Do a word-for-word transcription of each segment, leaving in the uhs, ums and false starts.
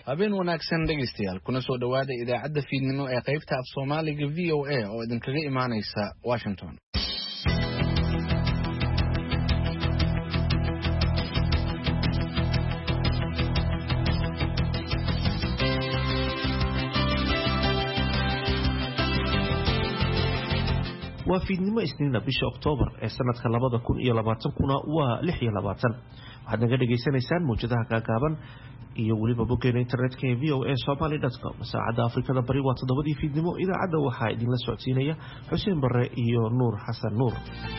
habeen wanaagsan dhegeystayaal kuna soo dhawaada idaacadda fiidnimo ee qaybta af Soomaaliga V O A oo idinkaga imaanaysa Washington. waa fiidnimo isniina bisha Oktoobar ee sanadka labada kun iyo labaatan kuna waa lix iyo labaatan waxaad naga dhageysanaysaan muujadaha gaagaaban iyo waliba boggeena internetka ee v o a somali dot com. saacadda Afrikada Bari waa toddobadii fiidnimo. idaacadda waxaa idinla socodsiinaya Xuseen Barre iyo Nuur Xasan Nuur.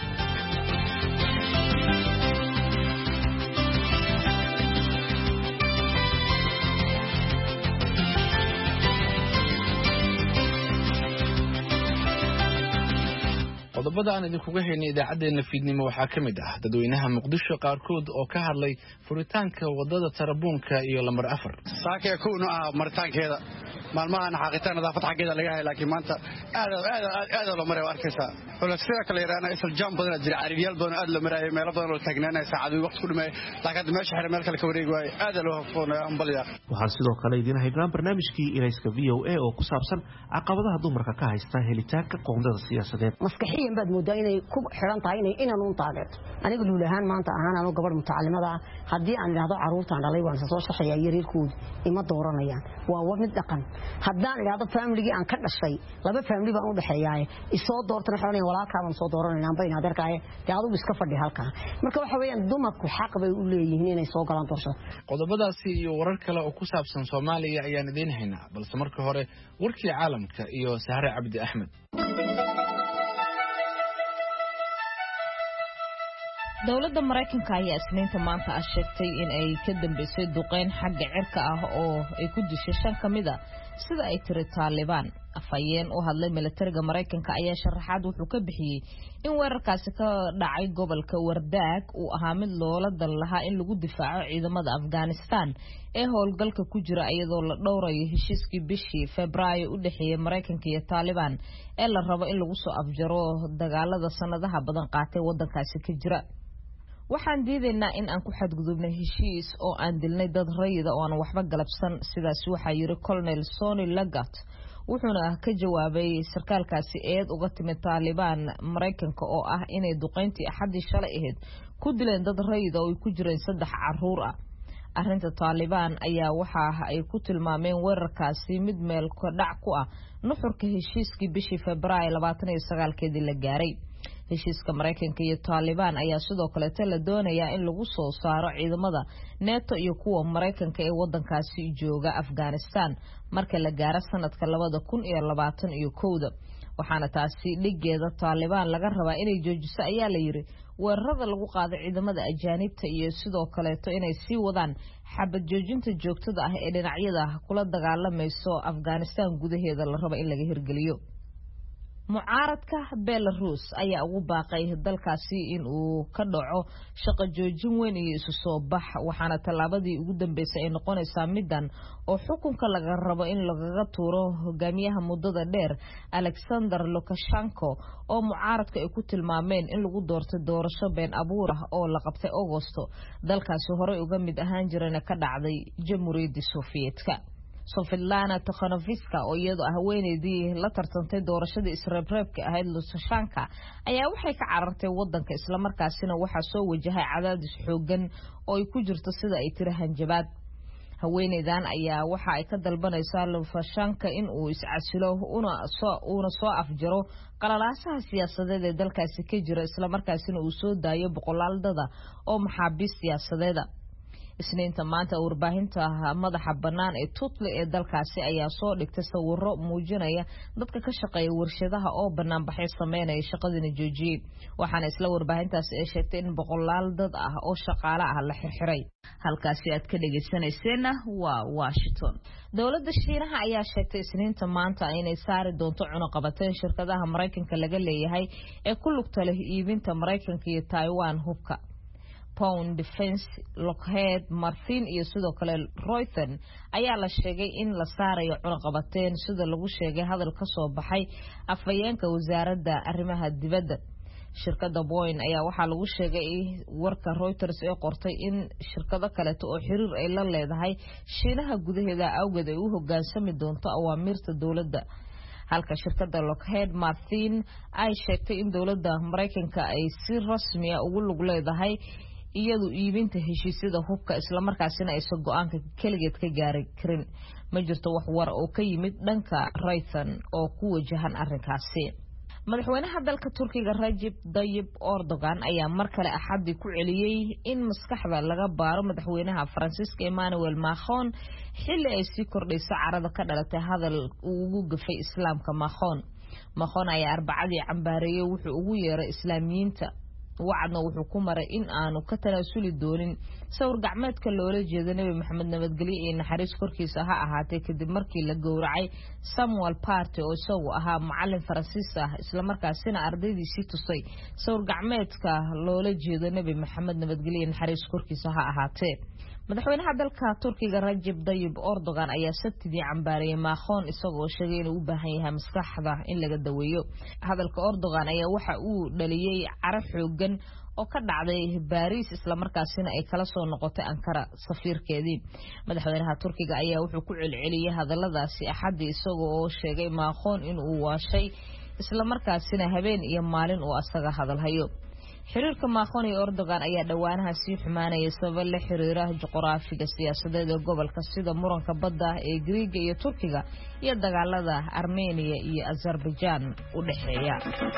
qodobada aan idinkuga haynay idaacadeena fiidnimo waxaa ka mid ah dadweynaha Muqdisho qaarkood oo ka hadlay furitaanka wadada Tarabuunka iyo lambar afar. saakay kuuna ah martaankeeda maalmahan xaqiiqatan nadaafad xageeda laga helay laakiin maanta aad aad aad loo maray arkaysa xulafsida kale yaraana isla jam badan jira cariyaal badan aad loo maray meelo badan oo taagnaanay saacado waqti ku dhimay laakiin meesha xir meel kale ka wareeg waay aad loo hafoonayo ambaliya. waxaan sidoo kale idin haynaa barnaamijkii Irayska V O A oo ku saabsan caqabadaha dumarka ka haysta helitaanka qoondada siyaasadeed. maskaxiyan baad moodaa inay ku xiran tahay inay inaan u taageerto aniga luulahaan maanta ahaan anu gabadh mutacallimada haddii aan idhaahdo caruurtaan dhalay waan soo shaqeeyaa yareerkooda ima dooranayaan waa war mid dhaqan. haddaan idhaahdo family aan ka dhashay laba family baan u dhaxeeyaay isoo doortana xoonay walaalkaaban soo dooranayaan bayna adeerkaaye taadu iska fadhi halka marka waxa weeyaan dumarku xaq bay u leeyihiin inay soo galaan doorashada. qodobadaasi iyo warar kale oo ku saabsan Soomaaliya ayaan idin haynaa balse marka hore warkii caalamka iyo Sahre Cabdi Axmed. dawladda Mareykanka ayaa isniinta maanta ah sheegtay in ay ka dambeysay duqeyn xagga cirka ah oo ay ku dishay shan kamid ah sida ay tiri Taliban. afayeen u hadlay militariga Mareykanka ayaa sharaxaad wuxuu ka bixiyay in weerarkaasi ka dhacay gobolka Wardaag uu ahaa mid loola dan lahaa in lagu difaaco ciidamada Afghanistan ee howlgalka ku jira iyadoo la dhowrayo heshiiskii bishii Febraayo u dhaxeeyay Mareykanka iyo Taliban ee la rabo in lagu soo afjaro dagaalada sanadaha badan qaatay wadankaasi ka jira. waxaan diidaynaa in aan ku xadgudubnay heshiis oo aan dilnay dad rayida oo aan waxba galabsan sidaas waxa yiri Colonel Sonny Lagat wuxuuna ka jawaabay sarkaalkaasi eed uga timid Taliban Mareykanka oo ah inay duqeyntii axadii shalay ahayd ku dileen dad rayida oo ay ku jireen saddex caruur ah. arrinta Taliban ayaa waxa ay ku tilmaameen weerarkaasi mid meel ka dhac ku ah nuxurka heshiiskii bishii Febraayo labaatan iyo sagaal keedii la gaaray. heshiiska Mareykanka iyo Taliban ayaa sidoo kale la doonayaa in lagu soo saaro ciidamada NATO iyo kuwa Mareykanka ee wadankaasi jooga Afghanistan marka la gaaro sanadka labada kun iyo labaatan iyo kow. waxaana taasi dhigeeda Taliban laga rabaa inay joojiso ayaa la yiri weerarada lagu qaado ciidamada ajaanibta iyo sidoo kale inay sii wadaan xabad joojinta joogtada ah ee dhinacyada kula dagaalamayso Afghanistan gudaheeda la rabo in laga hirgeliyo. mucaaradka Belarus ayaa ugu baaqay dalkaasi in uu ka dhaco shaqo joojin weyn iyo isu soo bax waxaana talaabadii ugu dambeysay ay noqonaysaa midan oo xukunka laga rabo in lagaga tuuro hogaamiyaha muddada dheer Alexander Lukashenko oo mucaaradka ay ku tilmaameen in lagu doortay doorasho been abuur ah oo la qabtay Agoosto dalkaasi hore uga mid ahaan jirayna ka dhacday Jamhuuriyadda Sofiyeetka. Sofilana Tikhanovska oo iyadoo ah haweeneydii la tartantay doorashadii isreebreebka ahayd Lukashenko ayaa waxay ka carartay wadanka isla markaasina waxa soo wajahay cadaadis xoogan oo ay ku jirto sida ay tiri hanjabaad. haweeneydan ayaa waxa ay ka dalbanaysaa Lukashenko in uu iscasilo una soo una soo afjaro qalalaasaha siyaasadeed ee dalkaasi ka jira isla markaasina uu soo daayo boqolaal dad oo maxaabiis siyaasadeed. isniinta maanta warbaahinta madaxa banaan ee Tutli ee dalkaasi ayaa soo dhigtay sawirro muujinaya dadka ka shaqeeya warshadaha oo banaanbaxay sameynaya shaqadina joojiyay waxaana isla warbaahintaasi ay sheegtay in boqolaal dad ah oo shaqaale ah la xirxiray. halkaasi aad ka dhageysanayseen waa Washington. dawladda Shiinaha ayaa sheegtay isniinta maanta inay saari doonto cunaqabateyn shirkadaha Mareykanka laga leeyahay ee ku lugta leh iibinta Mareykanka iyo Taiwan hubka. Pound Defense, Lockheed Martin iyo sidoo kale Raytheon ayaa la sheegay in la saarayo cunaqabateyn sida lagu sheegay hadal ka soo baxay afhayeenka wasaaradda arrimaha dibadda. shirkadda Boeing ayaa waxaa lagu sheegay warka Reuters ee qortay in shirkado kale oo xiriir ay la leedahay Shiinaha gudaheeda awgeed ay u hoggaansami doonto awaamirta dawladda halka shirkadda Lockheed Martin ay sheegtay in dawladda Mareykanka ay si rasmi ah ugu lug leedahay iyadu iibinta heshiisyada hubka isla markaasina ay soo go'aanka kaligeed ka gaari karin ma jirto wax war oo ka yimid dhanka Raytheon oo ku wajahan arrinkaasi madaxweynaha dalka Turkiga Recep Tayyip Erdogan ayaa mar kale axadii ku celiyay in maskaxda laga baaro madaxweynaha Faransiiska Emmanuel Macron xilli ay sii kordhayso carada ka dhalatay hadal uu ugu gafay islaamka Macron Macron ayaa arbacadii cambaareeyay wuxuu ugu yeeray islaamiyiinta wacdna wuxuu ku maray in aanu ka tanaasuli doonin sawir gacmeedka loola jeedo Nabi Maxamed nabadgelyo iyo naxariis korkiisa ha ahaatee kadib markii la gowracay Samuel Paty oo isagu ahaa macallin Faransiis ah isla markaasina ardaydiisii tusay sawir gacmeedka loola jeedo Nabi Maxamed nabadgelyo iyo naxariis korkiisa ha ahaatee madaxweynaha dalka Turkiga Recep Tayyip Erdogan ayaa sabtidii cambaareeyay Macron isagoo sheegay inuu u baahan yahay maskaxda in laga daweeyo hadalka Erdogan ayaa waxa uu dhaliyay carab xoogan oo ka dhacday Paris isla markaasina ay kala soo noqotay Ankara safiirkeedii madaxweynaha Turkiga ayaa wuxuu ku celceliyay hadalladaasi axadii isagoo sheegay Macron inuu waashay isla markaasina habeen iyo maalin uu asaga hadalhayo xiriirka Macron iyo Erdogan ayaa dhawaanaha sii xumaanaya sabab la xiriira juqraafiga siyaasadeed ee gobolka sida muranka badda ee Greega iyo Turkiga iyo dagaalada Armenia iyo Azerbaijan u dhaxeeya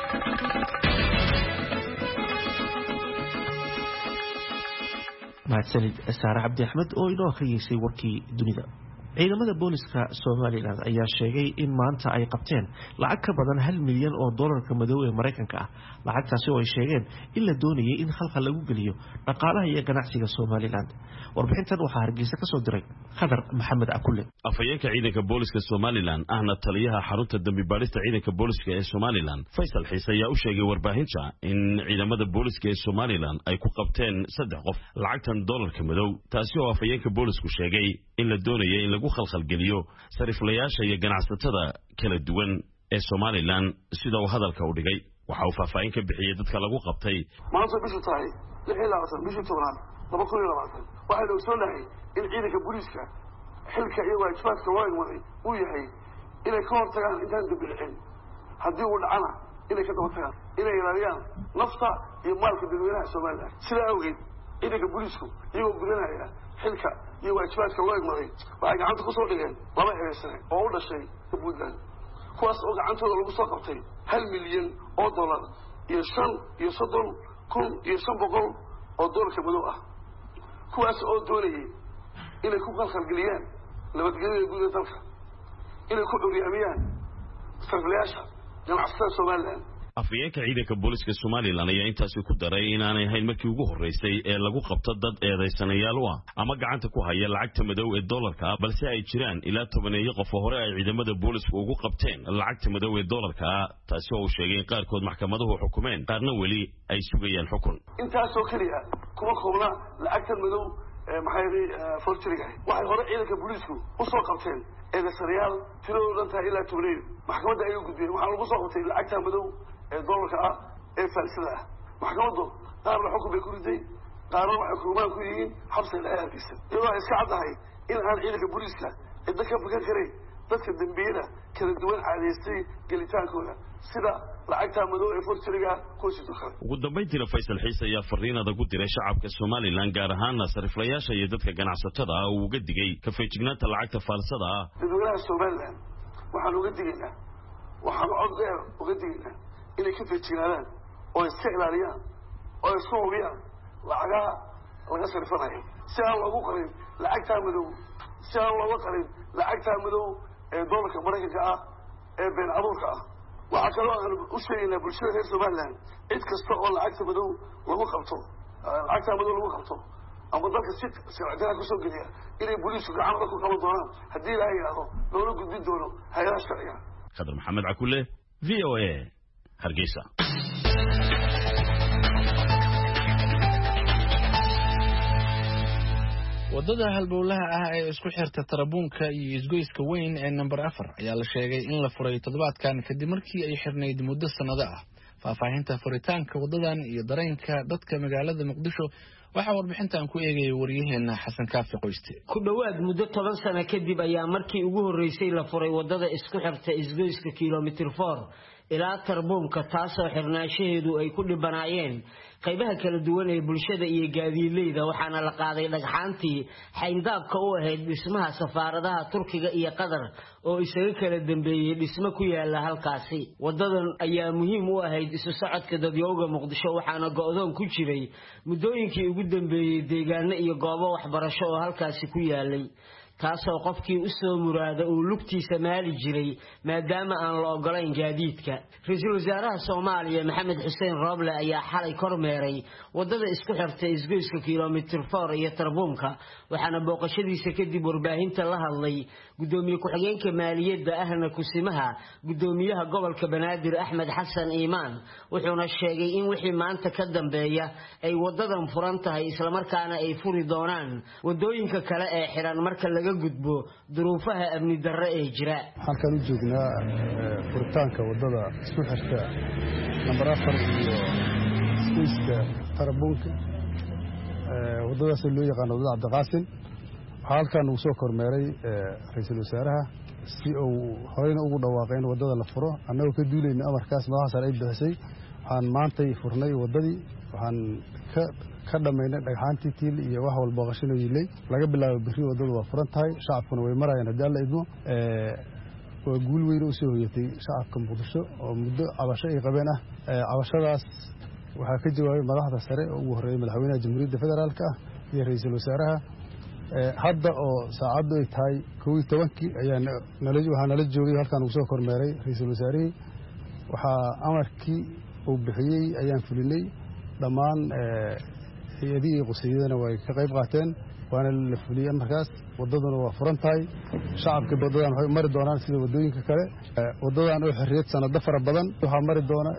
mahadsanid Saara Cabdi Axmed oo inoo akhriyeysay warkii dunida ciidamada booliska Soomaaliland ayaa sheegay in maanta ay qabteen lacag ka badan hal milyan oo doolarka madow ee Mareykanka ah lacagtaasi oo ay sheegeen in la doonayay in khalka lagu geliyo dhaqaalaha iyo ganacsiga Soomaaliland warbixintan waxaa Hargeysa ka soo diray Khadar Maxamed Akule afayeenka ciidanka booliska Soomaaliland ahna taliyaha xarunta dambi baarista ciidanka booliska ee Soomaaliland Faysal Xiise ayaa u sheegay warbaahinta in ciidamada booliska ee Soomaaliland ay ku qabteen saddex qof lacagtan doolarka madow taasi oo afayeenka boolisku sheegay in la doonayay in lagu khalkhal geliyo sariflayaasha iyo ganacsatada kala duwan ee Soomaaliland sida uu hadalka u dhigay waxa uu faahfaahin ka bixiyay dadka lagu qabtay maanta bishu tahay lix iyo labaatan bishii tobnaad laba kun iyo labaatan waxaynu ogsoonahay in ciidanka booliska xilka iyo waajibaadka loo igmaday uu yahay inay ka hortagaan intaan dambi dhicin haddii uu dhacana inay ka daba tagaan inay ilaaliyaan nafta iyo maalka dadweynaha Soomaaliland sidaa awgeed ciidanka bolisku iyagoo gudanaya xilka iyo waajibaadka loo igmaday waxay gacanta ku soo dhigeen laba ereysane oo u dhashay Puntland kuwaas oo gacantooda lagu soo qabtay hal milyan oo dollar iyo shan iyo soddon kun iyo shan boqol oo doolarka madow ah kuwaas oo doonayay inay ku khalkhalgeliyaan nabadgelyada guud ee dalka inay ku curyaamiyaan sariflayaasha ganacsatada Soomaaliland afayeenka ciidanka booliska Soomaaliland ayaa intaasi ku daray in aanay ahayn markii ugu horeysay ee lagu qabto dad eedeysanayaal u ah ama gacanta ku haya lacagta madow ee doolarka balse ay jiraan ilaa tobaneeyo qof hore ay ciidamada boolisku ugu qabteen lacagta madow ee doolarka taasi oo uu sheegay in qaarkood maxkamaduhu xukumeen qaarna weli ay sugayaan xukun intaas oo kaliya kuma koobna lacagta madow ee maxay fortiriga waxay hore ciidanka boolisku u soo qabteen eedeysanayaal tiradoodan tahay ilaa tobaneeyo maxkamadda ayuu gudbiyay waxaa lagu soo qabtay lacagta madow ee doolarka ah ee falsada ah maxkamaddu qaarna xukun bay ku riday qaarna waxay kurmaan ku yihiin xabsiga dheeraadkiisa iyadoo ay iska caddahay in aan ciidanka booliska cidda ka fakan karayn dadka dembiyada kala duwan caadaystay gelitaankooda sida lacagta madow ee fortiriga kuwasido kale ugu dambayntiina Faysal Xiise ayaa fariin adag u diray shacabka Soomaaliland gaar ahaan sariflayaasha iyo dadka ganacsatada ah oo uga digay ka feejignaanta lacagta falsada ah dadweynaha Soomaaliland waxaan uga digaynaa waxaan cod dheer uga digaynaa inay ka feejignaadaan oo iska ilaaliyaan oo iska hubiyaan lacagaha laga sarifanayo si aan loogu qarin lacagta madow si aan loogu qarin lacagta madow ee doolarka Mareykanka ah ee been abuurka ah waxaa kaloo aan u sheegaynaa bulshada reer Soomaaliland cid kasta oo lacagta madow lagu qabto lacagta madow lagu qabto ama dalka si sharciga ku soo geliya inay booliisku gacanta ku qaban doonaan haddii la yiraahdo loola gudbin doono hay'adaha sharciga Khadar Maxamed Akule V O A Hargeysa wadada halbowlaha ah ee isku xirta Tarabuunka iyo isgoyska weyn ee number afar ayaa la sheegay in la furay toddobaadkan kadib markii ay xirnayd muddo sanado ah faahfaahinta furitaanka wadadan iyo dareenka dadka magaalada muqdisho waxaa warbixintan ku eegayay waryaheena xasan kaafi qoyste. ku dhawaad muddo toban sano kadib ayaa markii ugu horeysay la furay wadada isku xirta isgoyska kilomitir four ilaa Tarbuunka, taasoo xirnaashaheedu ay ku dhibanaayeen qaybaha kala duwan ee bulshada iyo gaadiidleyda, waxaana la qaaday dhagxaantii xayndaabka u ahayd dhismaha safaaradaha Turkiga iyo Qatar oo isaga kala dambeeyay dhismo ku yaala halkaasi. wadadan ayaa muhiim u ahayd isu socodka dadweynaha Muqdisho, waxaana go'doon ku jiray muddooyinkii ugu dambeeyay deegaano iyo goobo waxbarasho oo halkaasi ku yaalay, taasoo qofkii u soo muraada uu lugtiisa maali jiray maadaama aan la ogolayn gaadiidka. Ra'iisul Wasaaraha Soomaaliya Maxamed Xuseen Roble ayaa xalay kormeeray wadada isku xirta isgoyska kilomitir four iyo Tarbuunka, waxaana booqashadiisa kadib warbaahinta la hadlay gudoomiye ku-xigeenka maaliyadda ahna kusimaha gudoomiyaha gobolka Banaadir Axmed Xasan Iimaan, wuxuuna sheegay in wixii maanta ka dambeeya ay wadadan furan tahay isla markaana ay furi doonaan wadooyinka kale ee xiran marka laga gudbo duruufaha amni darro ee jira. halkan u joognaa furitaanka wadada isku xirta number afar iyo isgoyska Tarbuunka, wadadaas loo yaqaan wadada Cabdiqaasim. halkan uu soo kormeeray ra'iisul wasaaraha si uu horeyna ugu dhawaaqay in wadada la furo, annagoo ka duulayna amarkaas madaxda sare ay bixisay. waxaan maantay furnay wadadii, waxaan ka ka dhamaynay dhagxaantii tiil iyo wax walba qashino yilay. laga bilaabo bixi wadadu waa furan tahay, shacabkuna way marayaan haddii la idmo. ee waa guul weyn oo soo hoyatay shacabka Muqdisho oo muddo cabasho ay qabeen ah. cabashadaas waxaa ka jawaabay madaxda sare oo ugu horeeyay madaxweynaha Jamhuuriyadda Federaalka ah iyo ra'iisul wasaaraha. hadda oo saacadu ay tahay kow iyo tobankii ayaa waxaa nala joogay halkan uu soo kormeeray ra'iisul wasaarihii. waxaa amarkii uu bixiyey ayaan fulinay, dhammaan hay'adihii quseeyadana way ka qayb qaateen, waana la fuliyey markaas. wadaduna waa furan tahay, shacabka wadadan waxay mari doonaan sida wadooyinka kale. wadadan oo xirriyad sanado fara badan waxaa mari doona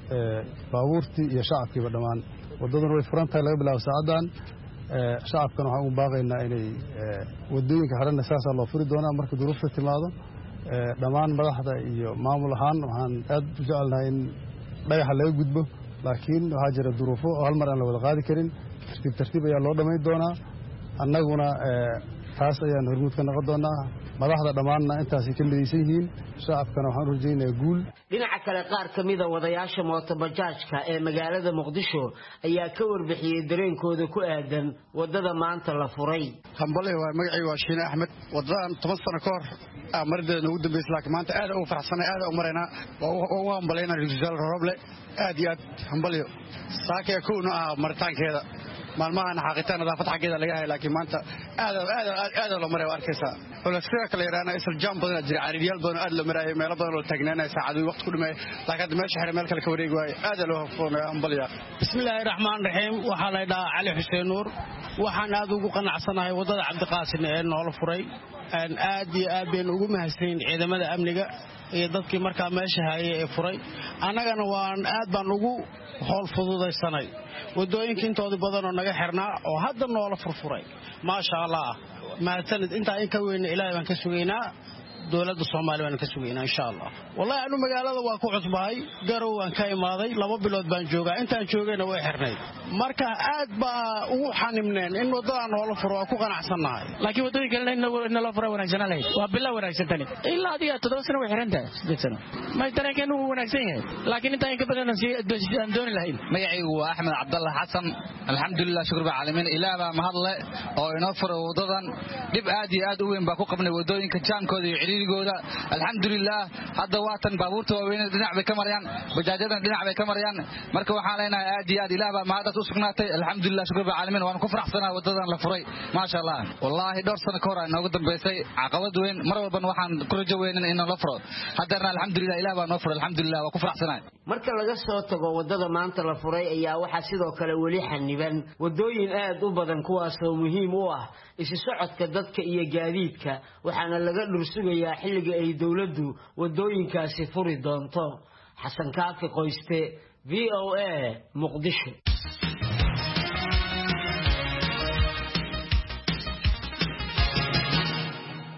baabuurtii iyo shacabkiiba dhammaan. wadaduna way furan tahay laga bilaabo saacadan. shacabkana waxaan u baaqaynaa inay wadooyinka xirana saasaa loo furi doonaa marka duruufta timaado. dhammaan madaxda iyo maamul ahaan waxaan aad u jecelnahay in dhagaxa laga gudbo, laakiin waxaa jira duruufo oo hal mar aan la wada qaadi karin. tartiib tartiib ayaa loo dhammayn doonaa, annaguna taas ayaan hormuud ka noqon doonaa. madaxda dhammaanna intaasay ka midaysan yihiin, shacabkana waxaan u rajaynayaa guul. dhinaca kale, qaar ka mida wadayaasha mootobajaajka ee magaalada Muqdisho ayaa ka warbixiyey dareenkooda ku aadan wadada maanta la furay. hambale waa magacaygu waa Shiine Axmed. wadadan toban sano ka hor marideena ugu dambeysay, laakiin maanta aad ugu faraxsanay, aad u maraynaa. waa ugu hambaleyna Ra'iisul Wasaare Roble, aad iyo aad hambaliyo. saakaya kowna ah maritaankeeda, maalmahan xaqitaan nadaafad xaggeeda laga helay, laakiin maanta aad aad aad loo maray arkaysa. culayska kale yaraana isla jam badan jira, cariiriyaal badan aad loo maray, meelo badan oo taagnaanay saacado waqti ku dhimay, laakiin meesha xire meel kale ka wareeg waay, aad loo hafoonayo ambaliya. bismillaahir rahmaanir rahiim. waxaa la yiraahdaa Cali Xuseen Nuur. waxaan aad ugu qanacsanahay wadada Cabdiqaasim ee noola furay. aan aad iyo aad been ugu mahadsan ciidamada amniga iyo dadkii markaa meesha hayay ee furay. annagana waan aad baan ugu howl fududaysanay wadooyinka intooda badan oo naga xirnaa oo hadda noola furfuray. maasha Allah, mahadsanid. intaa in ka weyn Ilaahay baan ka sugaynaa, dowladda Soomaaliya baan ka sugaynaa insha Allah. wallahi anu magaalada waa ku cusbahay, garow waan ka imaaday, laba bilood baan joogaa. intaan joogayna way xirnay, marka aad baa ugu xanimneen in wadada noola furo, waa ku qanacsanahay. laakiin wadooyinka in la furo wanaagsan leh, waa bilaa wanaagsan tani. ilaa adiga todoba sano way xiran tahay, siddeed sano ma dareenkeenu wuu wanaagsan yahay, laakiin intaan in ka badan aan dooni lahayn. magacaygu waa Axmed Cabdalla Xasan. alxamdulillah, shukr baa caalamiin. Ilaahay baa mahadle oo inoo furay wadadan. dib aad iyo aad u weyn baa ku qabnay wadooyinka jaamkooda iyo ciriirigooda. alxamdulillah, hadda waatan baabuurta waaweyn dhinac bay ka marayaan, bajaajadan dhinac bay ka marayaan. marka waxaan leenahay aad iyo aad Ilaahay baa mahadad u sugnaatay. alxamdulillah, shukr baa caalamiin. waan ku faraxsanahay wadadan la furay, maasha Allah. wallahi dhowr sano ka hor ay noogu dambeysay caqabad weyn, mar walba waxaan ku rajo weynaa in la furo. haddana alxamdulillah, Ilaahay baa noo furay. alxamdulillah, waan ku faraxsanahay. marka laga soo tago wadada maanta la furay ayaa waxa sidoo kale weli xaniban wadooyin aad u badan kuwaas oo muhiim u ah isu socodka dadka iyo gaadiidka, waxaana laga dhursugayaa xilliga ay dawladdu wadooyinkaasi furi doonto. xasan kaafi qoyste, V O A, Muqdisho.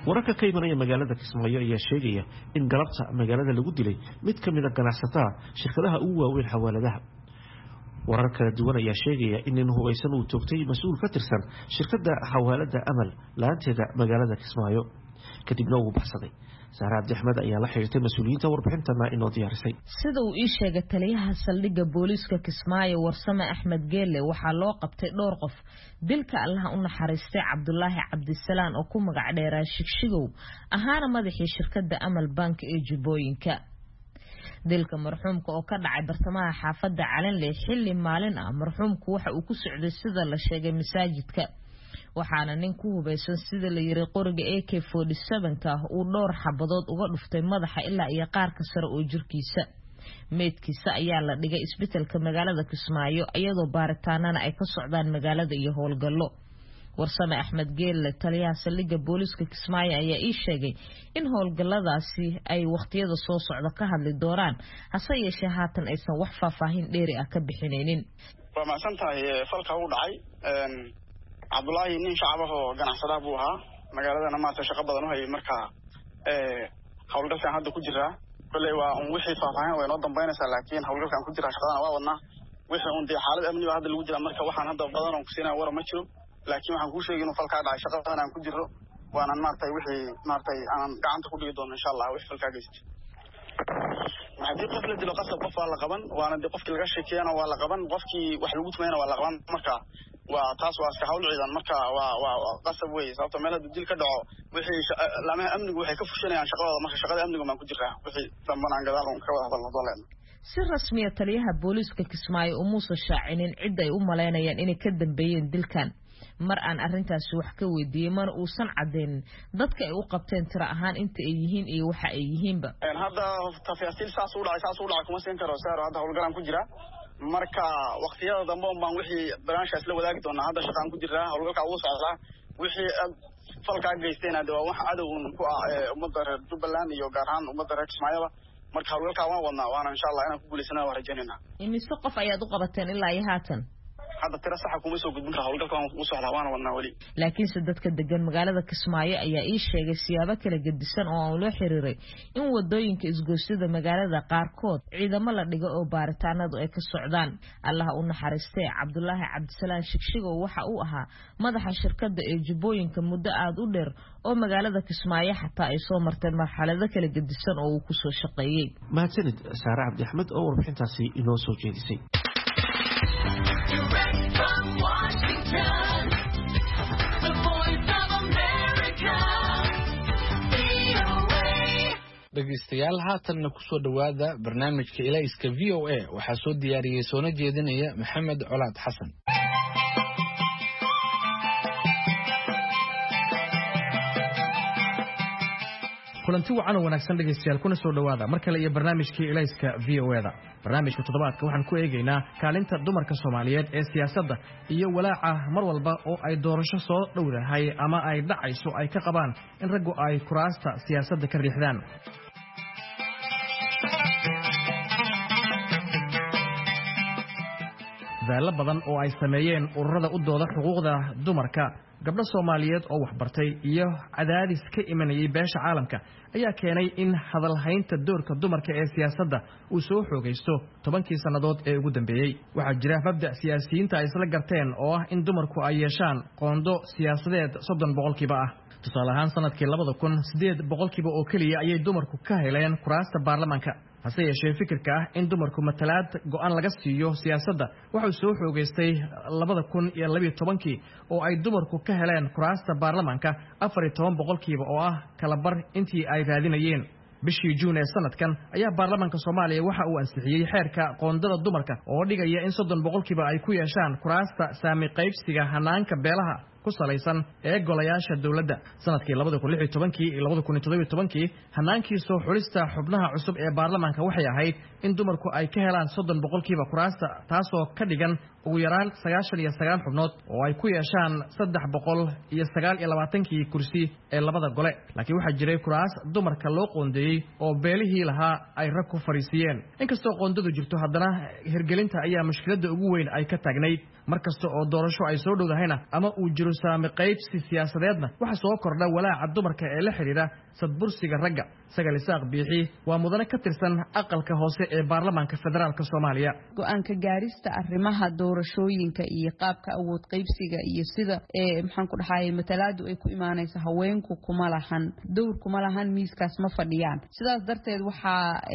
wararka ka imanaya magaalada Kismaayo ayaa sheegaya in galabta magaalada lagu dilay mid ka mid ah ganacsatada shirkadaha ugu waaweyn xawaaladaha. warar kala duwan ayaa sheegaya in nin hubeysan uu toogtay mas'uul ka tirsan shirkadda xawaalada Amal laanteeda magaalada Kismaayo kadibna uu baxsaday. Sahra Abdi Ahmed ayaa la xiriirtay mas'uuliyiinta warbixintana inoo diyaarisay. Sida uu ii sheegay taliyaha saldhigga booliiska Kismaayo Warsame Axmed Geelle waxaa loo qabtay dhowr qof dilka Allah u naxariistay Cabdullaahi Cabdisalaan oo ku magac dheeraa Shigshigow ahaana madaxii shirkadda Amal Bank ee Jubbooyinka. dilka marxuumka oo ka dhacay bartamaha xaafadda Calanle xilli maalin ah marxuumku waxa uu ku socday sida la sheegay masaajidka waxaana nin ku hubeysan sida la yiri qoriga A K forty-seven ka uu dhowr xabadood uga dhuftay madaxa ilaa iyo qaarka sare oo jirkiisa meedkiisa ayaa la dhigay isbitaalka magaalada Kismaayo iyadoo baaritaanana ay ka socdaan magaalada iyo howlgallo. Warsame Axmed Geelle taliyaha saldhigga booliiska Kismaayo ayaa ii sheegay in howlgalladaasi ay waqtiyada soo socda ka hadli doonaan hase yeeshee haatan aysan wax faahfaahin dheeri ah ka bixinaynin. waa macsan tahay falka uu dhacay Cabdullaahi nin shacab oo ganacsada buu ahaa magaaladana maanta shaqo badan u hayay marka ee howlgalkan hadda ku jira kulay waa un wixii faahfaahin way noo dambeynaysaa laakiin howlgalkan ku jira shaqadana waa wadnaa wixii un dee xaalad amni hadda lagu jira marka waxaan hadda badan oo ku siinaa war ma jiro laakiin waxaan ku sheegay inuu falka dhacay shaqadan aan ku jiro waana maartay wixii maartay aan gacanta ku dhigi doono insha Allah wixii falka geystay hadii qof la dilo qasab qof waa la qaban waana dee qofkii laga sheekeyana waa la qaban qofkii wax lagu tumeeyana waa la qaban marka waa taas waa iska hawl ciidan marka waa waa qasab weey sababta meel dil ka dhaco wixii laamaha amnigu waxay ka fushanayaan shaqadooda marka shaqada amnigu ma ku jiraa wixii dambanaan gadaal ka wada hadalno doleen si rasmi ah taliyaha booliiska Kismaayo oo Muuse shaacinin cid ay u maleynayaan inay ka dambeeyeen dilkan mar aan arintaasi wax ka weydiiyay mana uusan cadeyn dadka ay u qabteen tira ahaan inta ay yihiin iyo waxa ay yihiinba een hadda tafaasiil saas u dhacay saas u dhacay kuma siin karo saaro hadda howlgalan ku jira marka waqtiyada dambe baan wixii barnaamijkaas la wadaagi doonaa hadda shaqaan ku jira howlgalka ugu socda wixii falka geystayna waa wax cadow ku ah ummadda reer Jubbaland iyo gaar ahaan ummadda reer Kismaayo marka howlgalka waan wadnaa waana insha Allah inaan ku guuleysano waan rajaynaynaa imise qof ayaad u qabateen ilaa iyo haatan hadda tira sax kuma soo gudbin karo howlgalka waan u socdaa waana wadnaa wali laakiin dadka degan magaalada Kismaayo ayaa ii sheegay siyaabo kala gedisan oo aan loo xiriiray in wadooyinka isgoosida magaalada qaarkood ciidamo la dhigo oo baaritaanadu ay ka socdaan Allah u naxariistay Cabdullaahi Cabdisalaan Shigshigow waxa uu ahaa madaxa shirkadda ee Jubbooyinka muddo aad u dheer oo magaalada Kismaayo xataa ay soo martay marxalado kala gedisan oo uu ku soo shaqeeyay mahadsanid Sahra Abdi Ahmed oo warbixintaasi inoo soo jeedisay. dhegeystayaal haatanna ku soo dhawaada barnaamijka Ilayska V O A waxaa soo diyaariyay soona jeedinaya Maxamed Colaad Xasan. kulanti wacan oo wanaagsan dhegeystayaal kuna soo dhawaada mar kale iyo barnaamijkii Ilayska V O A da barnaamijka toddobaadka waxaan ku eegaynaa kaalinta dumarka Soomaaliyeed ee siyaasadda iyo walaaca mar walba oo ay doorasho soo dhowdahay ama ay dhacayso ay ka qabaan in raggu ay kuraasta siyaasadda ka riixdaan. dadaalo badan oo ay sameeyeen ururada u dooda xuquuqda dumarka gabdho Soomaaliyeed oo wax bartay iyo cadaadis ka imanayay beesha caalamka ayaa keenay in hadal haynta doorka dumarka ee siyaasadda uu soo xoogaysto tobankii sanadood ee ugu dambeeyay. waxaa jira mabda' siyaasiyiinta ay isla garteen oo ah in dumarku ay yeeshaan qoondo siyaasadeed soddon boqolkiiba ah. tusaale ahaan sanadkii labada kun sideed boqolkiiba oo keliya ayay dumarku ka heleen kuraasta baarlamaanka hase yeeshee fikirka ah in dumarku matalaad go'aan laga siiyo siyaasadda wuxuu soo xoogaystay labada kun iyo laba iyo tobankii oo ay dumarku ka heleen kuraasta baarlamaanka afar iyo toban boqolkiiba oo ah kala bar intii ay raadinayeen. bishii Juun ee sanadkan ayaa baarlamaanka Soomaaliya waxa uu ansixiyay xeerka qoondada dumarka oo dhigaya in soddon boqolkiiba ay ku yeeshaan kuraasta saami qaybsiga hanaanka beelaha ku salaysan ee golayaasha dawladda. sanadkii labada kun lix iyo tobankii iyo labada kun toddoba iyo tobankii hanaankii soo xulista xubnaha cusub ee baarlamaanka waxay ahayd in dumarku ay ka helaan soddon boqolkiiba kuraasta taasoo ka dhigan ugu yaraan sagaashan iyo sagaal xubnood oo ay ku yeeshaan saddex boqol iyo sagaal iyo labaatankii kursi ee labada gole. laakiin waxaa jiray kuraas dumarka loo qoondeeyey oo beelihii lahaa ay rag ku fariisiyeen. inkastoo qoondadu jirto haddana hirgelinta ayaa mushkiladda ugu weyn ay ka taagnayd markasta oo doorasho ay soo dhowdahayna ama uu jiro jiro saami qaybsi siyaasadeedna waxa soo kordha walaaca dumarka ee la xiriira sadbursiga ragga Sagal Isaaq Biixi waa mudane ka tirsan aqalka hoose ee baarlamaanka federaalka Soomaaliya go'aanka gaarista arrimaha doorashooyinka iyo qaabka awood qaybsiga iyo sida ee maxaan ku dhahay matalaadu ay ku imaanayso haweenku kuma lahan dowr kuma lahan miiskaas ma fadhiyaan sidaas darteed waxa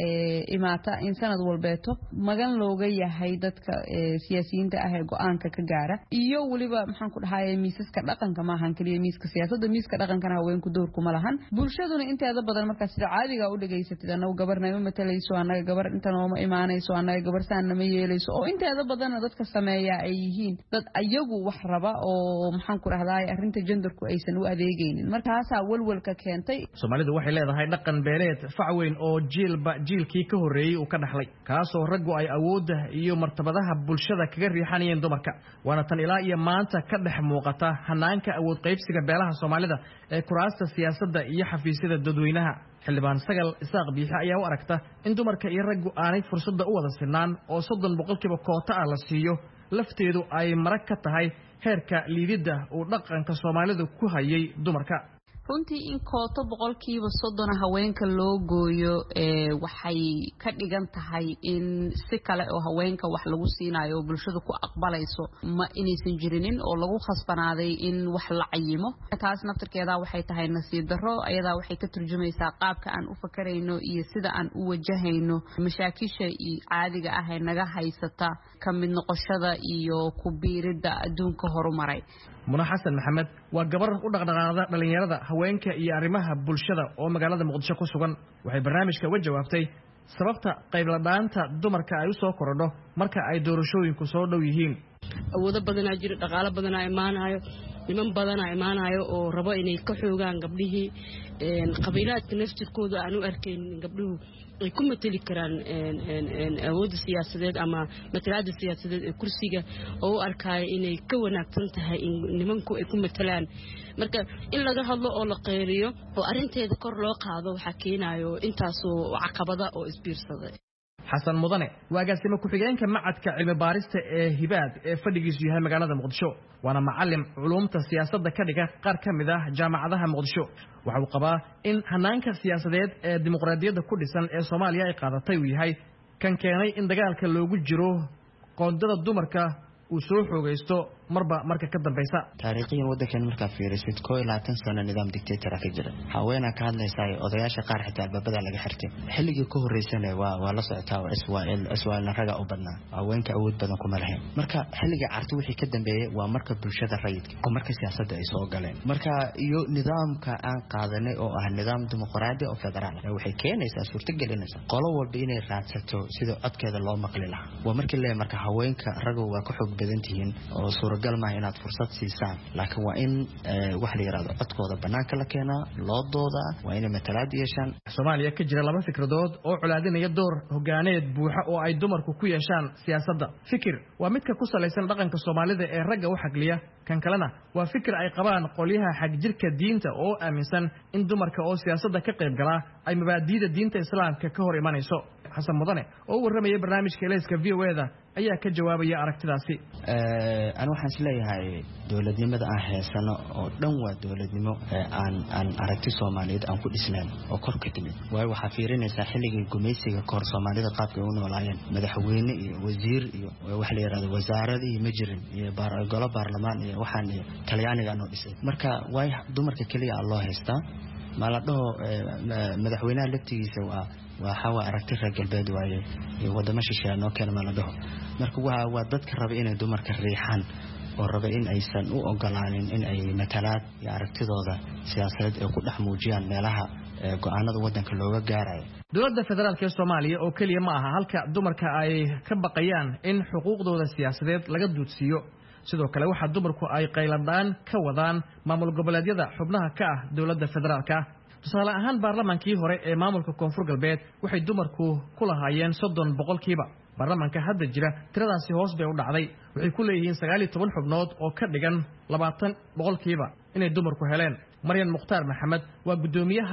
imaata in sanad walbeeto magan looga yahay dadka siyaasiyiinta ah ee go'aanka ka gaara iyo waliba maxaan ku dhahay miisaska dhaqanka ma ahan kaliya miiska siyaasadda miiska dhaqankana haweenku dowr kuma lahan bulshaduna inteeda badan marka sida caadiga u dhageysatid anagu gabarnimo matalayso anaga gabar inta nooma imaanayso anaga gabar saan nama yeelayso oo inteeda badan dadka sameeya ay yihiin dad ayagu wax raba oo maxaan ku rahdaay arinta genderku aysan u adeegaynin markaas walwalka keentay Soomaalidu waxay leedahay dhaqan beeleed facweyn oo jiilba jiilkii ka horeeyay uu ka dhaxlay kaas oo raggu ay awoodda iyo martabadaha bulshada kaga riixanayeen dumarka waana tan ilaa iyo maanta ka dhex muuqata hanaanka awood qaybsiga beelaha Soomaalida ee kuraasta siyaasadda iyo xafiisyada dadweynaha xildhibaan Sagal Isaaq Biixi ayaa u aragta in dumarka iyo raggu aanay fursada u wada sinaan oo soddon boqolkiiba koota ah la siiyo lafteedu ay marag ka tahay heerka liidida uu dhaqanka Soomaalidu ku hayay dumarka runtii in koota boqolkiiba soddon haweenka loo gooyo ee waxay ka dhigan tahay in si kale oo haweenka wax lagu siinayo bulshada ku aqbalayso ma inaysan jirinin oo lagu khasbanaaday in wax la cayimo taas naftirkeeda waxay tahay nasiib darro ayada waxay ka turjumaysaa qaabka aan u fakarayno iyo sida aan u wajahayno mashaakisha caadiga ah ee naga haysata ka mid noqoshada iyo ku biirida adduunka horumaray Muna Xasan Maxamed waa gabar u dhaqdhaqaaqda dhalinyarada haweenka iyo arrimaha bulshada oo magaalada Muqdisho ku sugan waxay barnaamijka uga jawaabtay sababta qayb la dhaanta dumarka ay u soo korodho marka ay doorashooyinku soo dhow yihiin awoodo badan ay jiro dhaqaale badan ay imaanayo niman badan ay imaanayo oo rabo inay ka xoogaan gabdhihii een qabiilaadka naftirkooda aan u arkayn gabdhuhu ay ku matali karaan een een awoodda siyaasadeed ama matalaadda siyaasadeed ee kursiga oo u arkay inay ka wanaagsan tahay in nimanku ay ku matalaan marka in laga hadlo oo la qeyriyo oo arinteeda kor loo qaado waxa keenayo intaas oo caqabada oo isbiirsaday Xasan Mudane waagasima ku xigeenka macadka cilmi baarista ee Hibaad ee fadhigiisu yahay magaalada Muqdisho waana macallim culumta siyaasadda ka dhiga qaar ka mid ah jaamacadaha Muqdisho waxa uu qabaa in hanaanka siyaasadeed ee dimuqraadiyadda ku dhisan ee Soomaaliya ay qaadatay uu yahay kan keenay in dagaalka loogu jiro qoondada dumarka uu soo xoogaysto marba marka ka dambaysa taariikhiyan wadankan marka fiirisid koo iyo labaatan sano nidaam dictator ka jira haweena ka hadlaysaa odayaasha qaar xitaa albabada laga xirtay xilligii ka horeysana waa waa la socotaa oo Israel Israel raga u badnaa haweenka awood badan kuma lahayn marka xilliga carti wixii ka dambeeyay waa marka bulshada rayidka oo marka siyaasadda ay soo galeen marka iyo nidaamka aan qaadanay oo ah nidaam dimuqraadi oo federaal ah waxay keenaysaa suurtagelinaysa qolo walba inay raadsato sida codkeeda loo maqli lahaa waa markii la marka haweenka raga waa ka xoog badan tihiin oo suuragal ma inaad fursad siisaan laakiin waa in wax la yiraahdo codkooda banaanka la keenaa loo dooda waa in matalaad yeeshaan Soomaaliya ka jira laba fikradood oo culaadinaya door hogaaneed buuxa oo ay dumarku ku yeeshaan siyaasadda fikir waa midka ku salaysan dhaqanka Soomaalida ee ragga u xagliya kan kalena waa fikir ay qabaan qolyaha xag jirka diinta oo aaminsan in dumarka oo siyaasadda ka qayb gala ay mabaadiida diinta islaamka ka hor imanayso Xasan Mudane oo warramaya barnaamijka Leeska V O A da ayaa ka jawaabaya aragtidaasi ee aan waxaan isleeyahay dawladnimada aan heesano oo dhan waa dawladnimo aan aan aragti Soomaaliyeed aan ku dhisnaan oo kor ka timid way waxa fiirinaysaa xilligii gumaysiga kor Soomaalida qaabka ay u noolaayeen madaxweyne iyo wasiir iyo wax la yiraahdo wasaaradii ma jirin iyo golo baarlamaan iyo waxaan iyo Talyaaniga aan u dhisay marka way dumarka kaliya loo heystaa ma la dhaho madaxweynaha laftigiisa waa waxa waa aragti reer galbeed waaye wadamo shisheeye oo kale ma la dhaho marka waa waa dadka raba inay dumarka riixaan oo raba in aysan u ogolaanin in ay matalaad iyo aragtidooda siyaasadeed ay ku dhex muujiyaan meelaha go'aanada wadanka looga gaarayo dowladda federaalka Soomaaliya oo kaliya ma aha halka dumarka ay ka baqayaan in xuquuqdooda siyaasadeed laga duudsiyo sidoo kale waxa dumarku ay qayladaan ka wadaan maamul goboleedyada xubnaha ka ah dowladda federaalka tusaale ahaan baarlamaankii hore ee maamulka koonfur galbeed waxay dumarku ku lahaayeen soddon boqolkiiba baarlamaanka hadda jira tiradaasi hoos bay u dhacday waxay ku leeyihiin sagaal iyo toban xubnood oo ka dhigan labaatan boqolkiiba inay dumarku heleen Maryan Mukhtaar Maxamed waa gudoomiyaha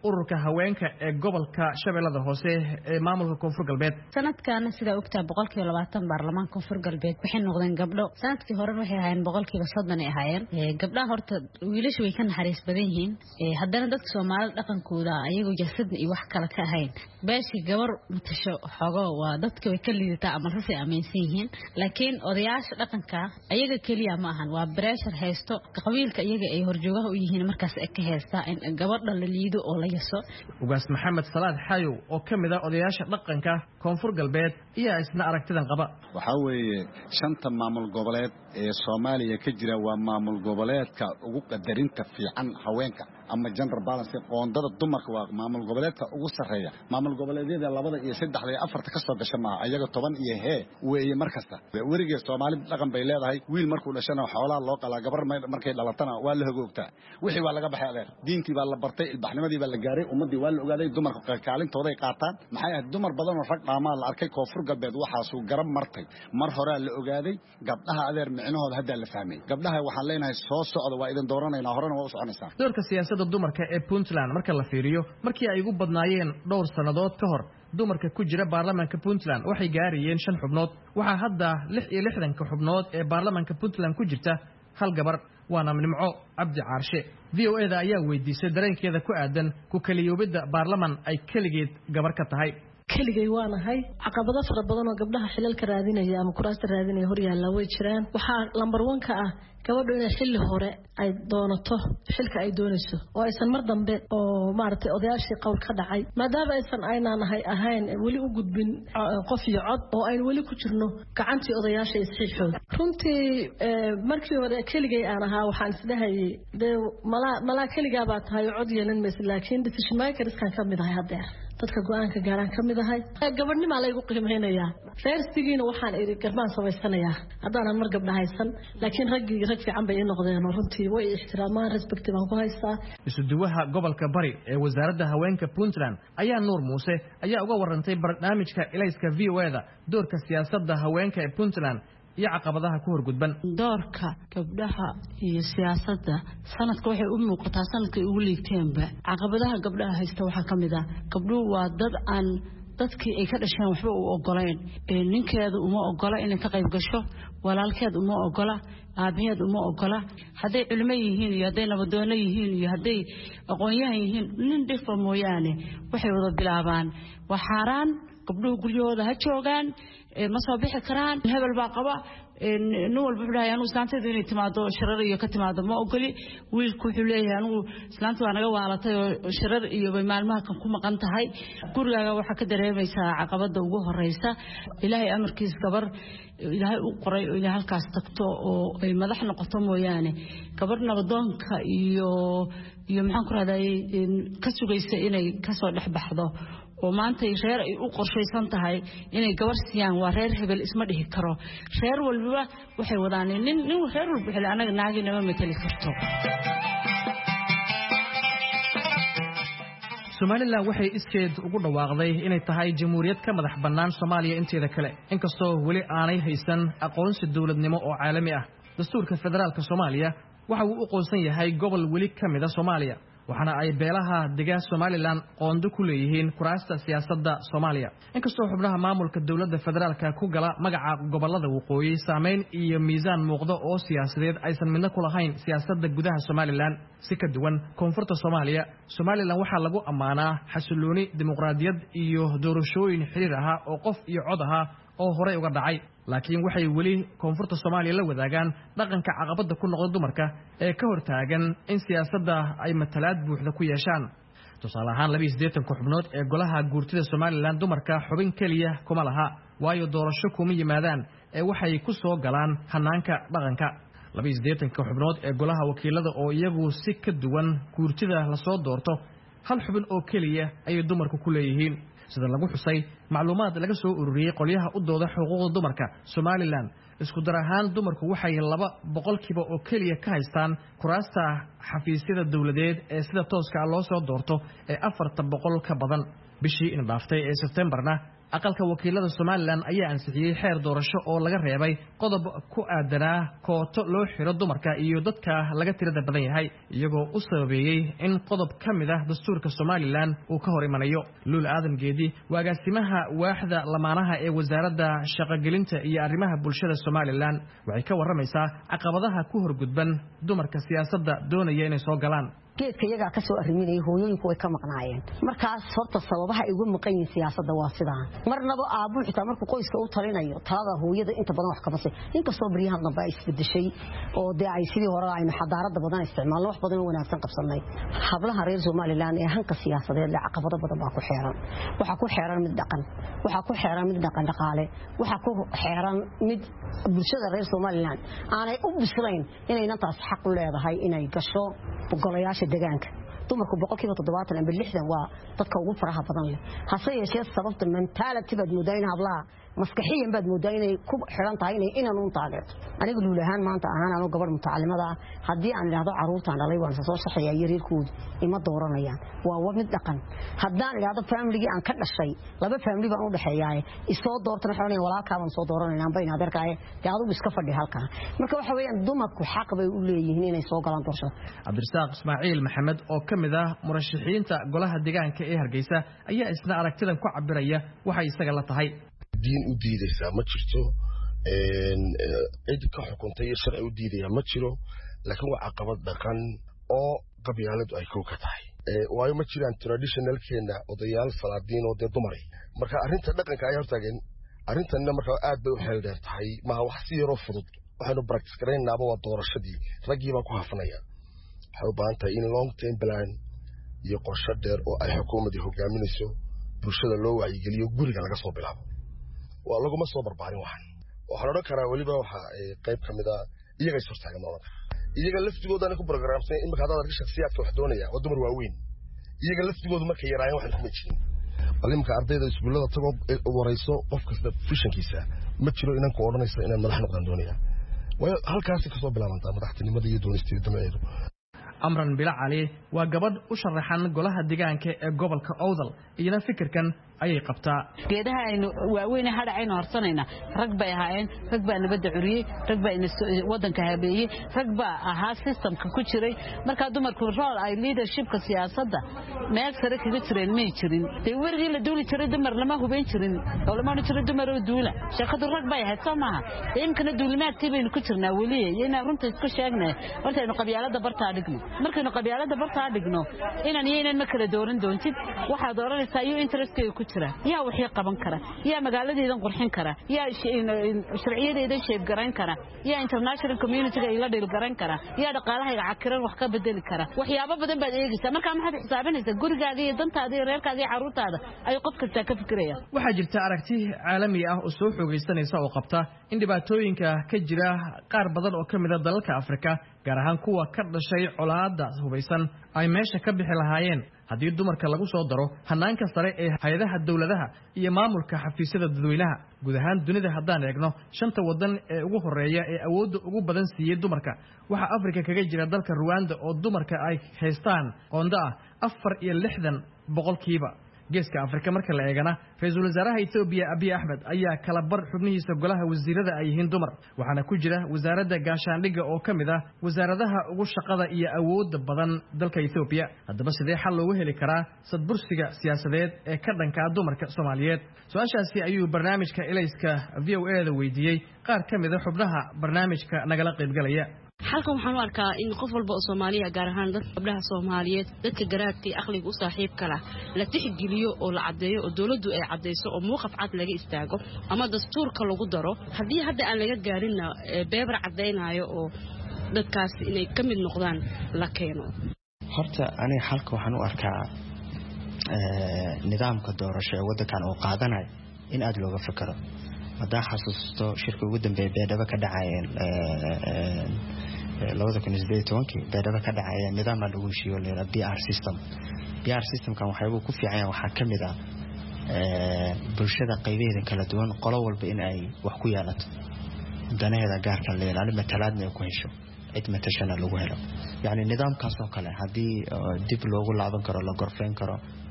ururka haweenka ee gobolka Shabeellada Hoose ee maamulka Koonfur Galbeed. sanadkan sida ogtaa boqolkiiba labaatan baarlamaanka Koonfur Galbeed waxay noqdeen gabdho. sanadkii hore waxay ahaayeen boqolkiiba soddon ay ahaayeen. gabdhaha horta wiilashu way ka naxariis badan yihiin. haddana dadka Soomaalida dhaqankooda ayagoo jasad iyo wax kale ka ahayn. beeshii gabar mutasho xogo waa dadka way ka liidataa ama rasay aaminsan yihiin. laakiin odayaasha dhaqanka ayaga kaliya ma ahan waa pressure haysto qabiilka iyaga ay horjoogaha u yihiin markaas ay ka haystaa in gabadha la liido oo la yaso. ugaas Maxamed Salaad Xayow oo kamid ah odayaasha dhaqanka Koonfur Galbeed ayaa isna aragtidan qaba. waxa weeye shanta maamul goboleed ee Soomaaliya ka jira waa maamul goboleedka ugu qadarinta fiican haweenka ama gender balance qoondada dumarka waa maamul goboleedka ugu sareeya. maamul goboleedyada labada iyo saddexda iyo afarta ka soo gasha ma ayaga toban iyo hee weeye markasta. wariga Soomaalida dhaqan bay leedahay wiil markuu dhashana xoolaha loo qala gabar markay dhalatana waa la hogoogtaa. wixii waa laga baxay adeer diintii baa la bartay ilbaxnimadii baa la gaaray ummadii waa la ogaaday dumarka kaalintooda ay qaataan. maxay ahayd dumar badan oo rag dhaamaa la arkay Koonfur Galbeed waxaas uu garab martay mar hore la ogaaday gabdhaha adeer micnahooda hadda la fahmay. gabdhaha waxaan leenahay soo socdo waa idin dooranayna horena waa u soconaysaa. doorka siyaasadda dumarka ee Puntland marka la fiiriyo markii ay ugu badnaayeen dhowr sanadood ka hor dumarka ku jira baarlamaanka Puntland waxay gaarayeen shan xubnood. waxaa hadda lix iyo lixdan ka xubnood ee baarlamaanka Puntland ku jirta hal gabar waana Nimco Cabdi Caarshe. V O A da ayaa weydiisay dareenkeeda ku aadan ku kaliyoobida baarlamaan ay kaligeed gabar ka tahay. kaligay waanahay caqabado fara badan oo gabdhaha xilalka raadinaya ama kuraasta raadinaya hor yaalla way jiraan. waxaa lambar one ka ah gabadhu inay xilli hore ay doonato xilka ay doonayso oo aysan mar dambe oo maaragtay odayaashii qowl ka dhacay maadaama aysan aynaanahay ahayn weli u gudbin qof iyo cod oo aynu weli ku jirno gacantii odayaasha isxiixooda. runtii markii hore keligay aan ahaa waxaan isdhahayay dee malaa malaa keligaa baa tahay cod yeelan maysa laakiin decision makerskan ka mid ahay haddeer dadka go'aanka gaaraan ka mid ahay. gabadhnima laygu qiimeynayaa reersigiina waxaan iri garbaan samaysanayaa haddaanan mar gabdha haysan laakiin raggii rag fiican bay ii noqdeen oo runtii way ixtiraamaan respect baan ku haystaa. isuduwaha gobolka bari ee wasaaradda haweenka Puntland ayaa Nuur Muuse ayaa uga warantay barnaamijka Ilayska V O A da doorka siyaasadda haweenka ee Puntland iyo caqabadaha ku horgudban. doorka gabdhaha iyo siyaasadda sanadka waxay u muuqataa sanadkii ugu liigteenba caqabadaha gabdhaha haysta waxaa ka mid ah gabdhuhu waa dad aan dadkii ay ka dhasheen waxba u ogoleen. ninkeedu uma ogola inay ka qayb gasho walaalkeed uma ogola aabaheed uma ogola hadday culimo yihiin iyo hadday nabadoono yihiin iyo hadday aqoon-yahan yihiin nin dhifa mooyaane waxay wada bilaabaan waa xaaraan. gabdhuhu guryahooda ha joogaan ma soo bixi karaan hebel baa qaba nin walba wuxuu leeyahay anigu islaanteedu inay timaado sharar iyo ka timaado ma ogoli. wiilku wuxuu leeyahay anigu islaanta waa naga waalatay oo sharar iyo bay maalmaha kan ku maqan tahay. gurigaaga waxaa ka dareemaysaa caqabada ugu horeysa ilaahay amarkiis gabar ilaahay u qoray oo ilaahay halkaas tagto oo ay madax noqoto mooyaane gabar nabadoonka iyo iyo maxaan ku raadayay ka sugaysa inay kasoo dhex baxdo oo maanta reer ay u qorshaysan tahay inay gabar siiyaan waa reer hebel isma dhihi karo. reer walba waxay wadaan nin nin reer walba xil anaga naagina ma matali karto. Somaliland waxay iskeed ugu dhawaaqday inay tahay jamhuuriyad ka madax bannaan Soomaaliya inteeda kale inkastoo weli aanay haysan aqoonsi dawladnimo oo caalami ah. dastuurka federaalka Soomaaliya waxa uu u qoonsan yahay gobol weli ka mid ah Soomaaliya waxaana ay beelaha deegaanka Somaliland qoonda ku leeyihiin kuraasta siyaasadda Soomaaliya. inkastoo xubnaha maamulka dawladda federaalka ku gala magaca gobolada waqooyi saameyn iyo miisaan muuqda oo siyaasadeed aysan midna ku lahayn siyaasadda gudaha Somaliland si ka duwan koonfurta Soomaaliya. Somaliland waxaa lagu amaanaa xasilooni dimuqraadiyad iyo doorashooyin xiriir ah oo qof iyo cod ah oo horey uga dhacay. laakiin waxay weli koonfurta Soomaaliya la wadaagaan dhaqanka caqabada ku noqda dumarka ee ka hortaagan in siyaasadda ay matalaad buuxda ku yeeshaan. tusaale ahaan laba iyo siddeetan xubnood ee golaha guurtida Somaliland dumarka xubin kaliya kuma laha waayo doorasho kuma yimaadaan ee waxay ku soo galaan hanaanka dhaqanka. laba iyo siddeetan xubnood ee golaha wakiilada oo iyagu si ka duwan guurtida la soo doorto hal xubin oo kaliya ay dumarku ku leeyihiin. sida lagu xusay macluumaad laga soo ururiyay qolyaha u dooda xuquuqda dumarka Somaliland isku dar ahaan dumarku waxay laba boqolkiiba oo kaliya ka haystaan kuraasta xafiisyada dawladeed ee sida tooska loo soo doorto ee afartan boqol ka badan. bishii in dhaaftay ee Septemberna aqalka wakiilada Somaliland ayaa ansixiyay xeer doorasho oo laga reebay qodob ku aadanaa kooto loo xiro dumarka iyo dadka laga tirada badan yahay iyagoo u sababeeyay in qodob kamid ah dastuurka Somaliland uu ka hor imanayo. Luul Aadan Geedi agaasimaha waaxda lamaanaha ee wasaaradda shaqagelinta iyo arrimaha bulshada Somaliland waxay ka waramaysaa caqabadaha ku horgudban dumarka siyaasadda doonaya inay soo galaan. geedka iyaga ka soo arriminay hooyooyinku way ka maqnaayeen markaas horta sababaha ay ugu maqan yihiin siyaasadda waa sidaan marnaba aabu xitaa markuu qoyska u talinayo talada hooyada inta badan wax ka basay inkastoo bariyahan dambe ay isbedeshay oo de ay sidii hore aynu xadaarada badan isticmaalno wax badan oo wanaagsan qabsanay hablaha reer Somaliland ee hanka siyaasadeed la caqabado badan baa ku xeeran waxa ku xeeran mid dhaqan waxa ku xeeran mid dhaqan dhaqaale waxa ku xeeran mid bulshada reer Somaliland aanay u bislayn inay intaas xaq u leedahay inay gasho golayaasha deegaanka dumarku boqolkiiba toddobaatan ama lixdan waa dadka ugu faraha badan leh hase yeeshee sababta mentality baad moodayna hablaha maskaxiyan baad moodaa inay ku xiran tahay inay inaan u taageerto anigu luul ahaan maanta ahaan anoo gabar mutacallimada ah haddii aan idhaahdo caruurtaan dhalay waan soo shaxeeyaa yareerkooda ima dooranayaan waa war mid dhaqan haddaan idhaahdo family aan ka dhashay laba family baan u dhaxeeyaa isoo doortana waxaan walaalkaa baan soo dooranaynaa bayna adeerkaaye dee adigu iska fadhi halkaa marka waxa weeyaan dumarku xaq bay u leeyihiin inay soo galaan doorashada. Cabdirasaaq Ismaaciil Maxamed oo ka mid ah murashaxiinta golaha deegaanka ee Hargeysa ayaa isna aragtidan ku cabiraya waxa isaga la tahay diin u diidaysa ma jirto een cid ka xukuntay sharci u diidaya ma jiro laakiin waa caqabad dhaqan oo qabyaaladu ay ku ka tahay ee waayo ma jiraan traditional keena odayaal salaadiin oo dumar marka arinta dhaqanka ay hortaagan arintan marka aad bay u xeel dheer tahay ma wax si yaro fudud waxaanu practice gareynaaba waa doorashadii ragii baa ku hafnaya waxa u baahan tahay in long term plan iyo qorshe dheer oo ay xukuumaddu hogaaminayso bulshada loo wacyigeliyo guriga laga soo bilaabo waa lagu ma soo barbaarin waxan waxa la karaa waliba waxa qayb kamid ah iyaga soo taagan noqon iyaga laftigooda ku programsan in marka dadka shakhsiyaadka wax doonaya oo dumar waaweyn iyaga laftigooda markay yaraayeen waxan kuma jirin balimka ardayda iskuulada tago warayso qof kasta fishankiisa ma jiro inaan ku oranayso inaan madax noqon doonaya way halkaas ka soo bilaabanta madaxtinimada iyo doonisteeda dameeyo. Amran Bila Ali waa gabadh u sharaxan golaha deegaanka ee gobolka Awdal iyana fikirkan ayay qabtaa geedaha aynu waaweyn hadhayna horsanayna rag bay ahaayeen rag baa nabadda curiyay rag baa in wadanka habeeyay rag baa ahaa systemka ku jiray marka dumarku role ay leadershipka siyaasadda meel sare kaga jireen ma jirin ee wargii la duuli jiray dumar lama hubin jirin oo lama jiray dumar oo duula shaqadu rag bay ahayd Soomaha imkana duulimaadkii baynu ku jirnaa waliye inaan runta isku sheegnay horta aynu qabyaalada bartaa dhigno markaynu qabyaalada bartaa dhigno inaan yeeynaan ma kala dooran doontid waxa dooranaysaa iyo interest ku jira yaa wixii qaban kara yaa magaaladeedan qurxin kara yaa sharciyadeedan sheeb garan kara yaa international community ay la dhil garan kara yaa dhaqaalaha cakiran wax ka bedeli kara waxyaabo badan baad eegaysaa marka maxaad xisaabinaysaa gurigaaga iyo dantaada iyo reerkaaga iyo caruurtaada ay qof kasta ka fikiraya waxa jirta aragti caalami ah oo soo xoogeysanaysa oo qabta in dhibaatooyinka ka jira qaar badan oo kamid ah dalalka Afrika gaar ahaan kuwa ka dhashay colaadda hubaysan ay meesha ka bixi lahaayeen haddii dumarka lagu soo daro hanaanka sare ee hay'adaha dawladaha iyo maamulka xafiisyada dadweynaha guud ahaan dunida haddaan eegno shanta wadan ee ugu horeeya ee awoodda ugu badan siiyay dumarka waxa Afrika kaga jira dalka Rwanda oo dumarka ay haystaan qoonda ah afar iyo lixdan boqolkiiba geeska Afrika marka la eegana ra'iisul wasaaraha Ethiopia Abiy Ahmed ayaa kala bar xubnihiisa golaha wasiirada ay yihiin dumar waxaana ku jira wasaaradda gaashaandhigga oo kamid ah wasaaradaha ugu shaqada iyo awoodda badan dalka Ethiopia haddaba sidee xal loogu heli karaa sadbursiga siyaasadeed ee ka dhanka ah dumarka Soomaaliyeed su'aashaasi ayuu barnaamijka Ilayska V O A da weydiiyay qaar kamid ah xubnaha barnaamijka nagala qaybgalaya halkan waxaan u arkaa in qof walba oo Soomaaliya gaar ahaan dadka gabdhaha Soomaaliyeed dadka garaadka iyo aqliga u saaxiibka ah la tixgeliyo oo la cadeeyo oo dawladdu ay cadeyso oo muuqaf cad laga istaago ama dastuurka lagu daro hadii hadda aan laga gaarin beebar cadeynayo oo dadkaas inay ka mid noqdaan la keeno horta ani halka waxaan u arkaa nidaamka doorasho ee wadankan oo qaadanay in aad looga fakaro haddaan xasuusto shirka ugu dambeeyay beedhaba ka dhacayeen labada kun iyo siddeed iyo tobankii beedhaba ka dhacayeen nidaam lagu heshiiyo leeyahay B R system B R systemkan waxyaabo ku fiican waxaa ka mid ah bulshada qaybaheeda kala duwan qolo walba in ay wax ku yeelato danaheeda gaarka leeyahay matalaadna ku hesho cid matashana lagu helo yani nidaamkaas oo kale hadii dib loogu laaban karo la gorfeyn karo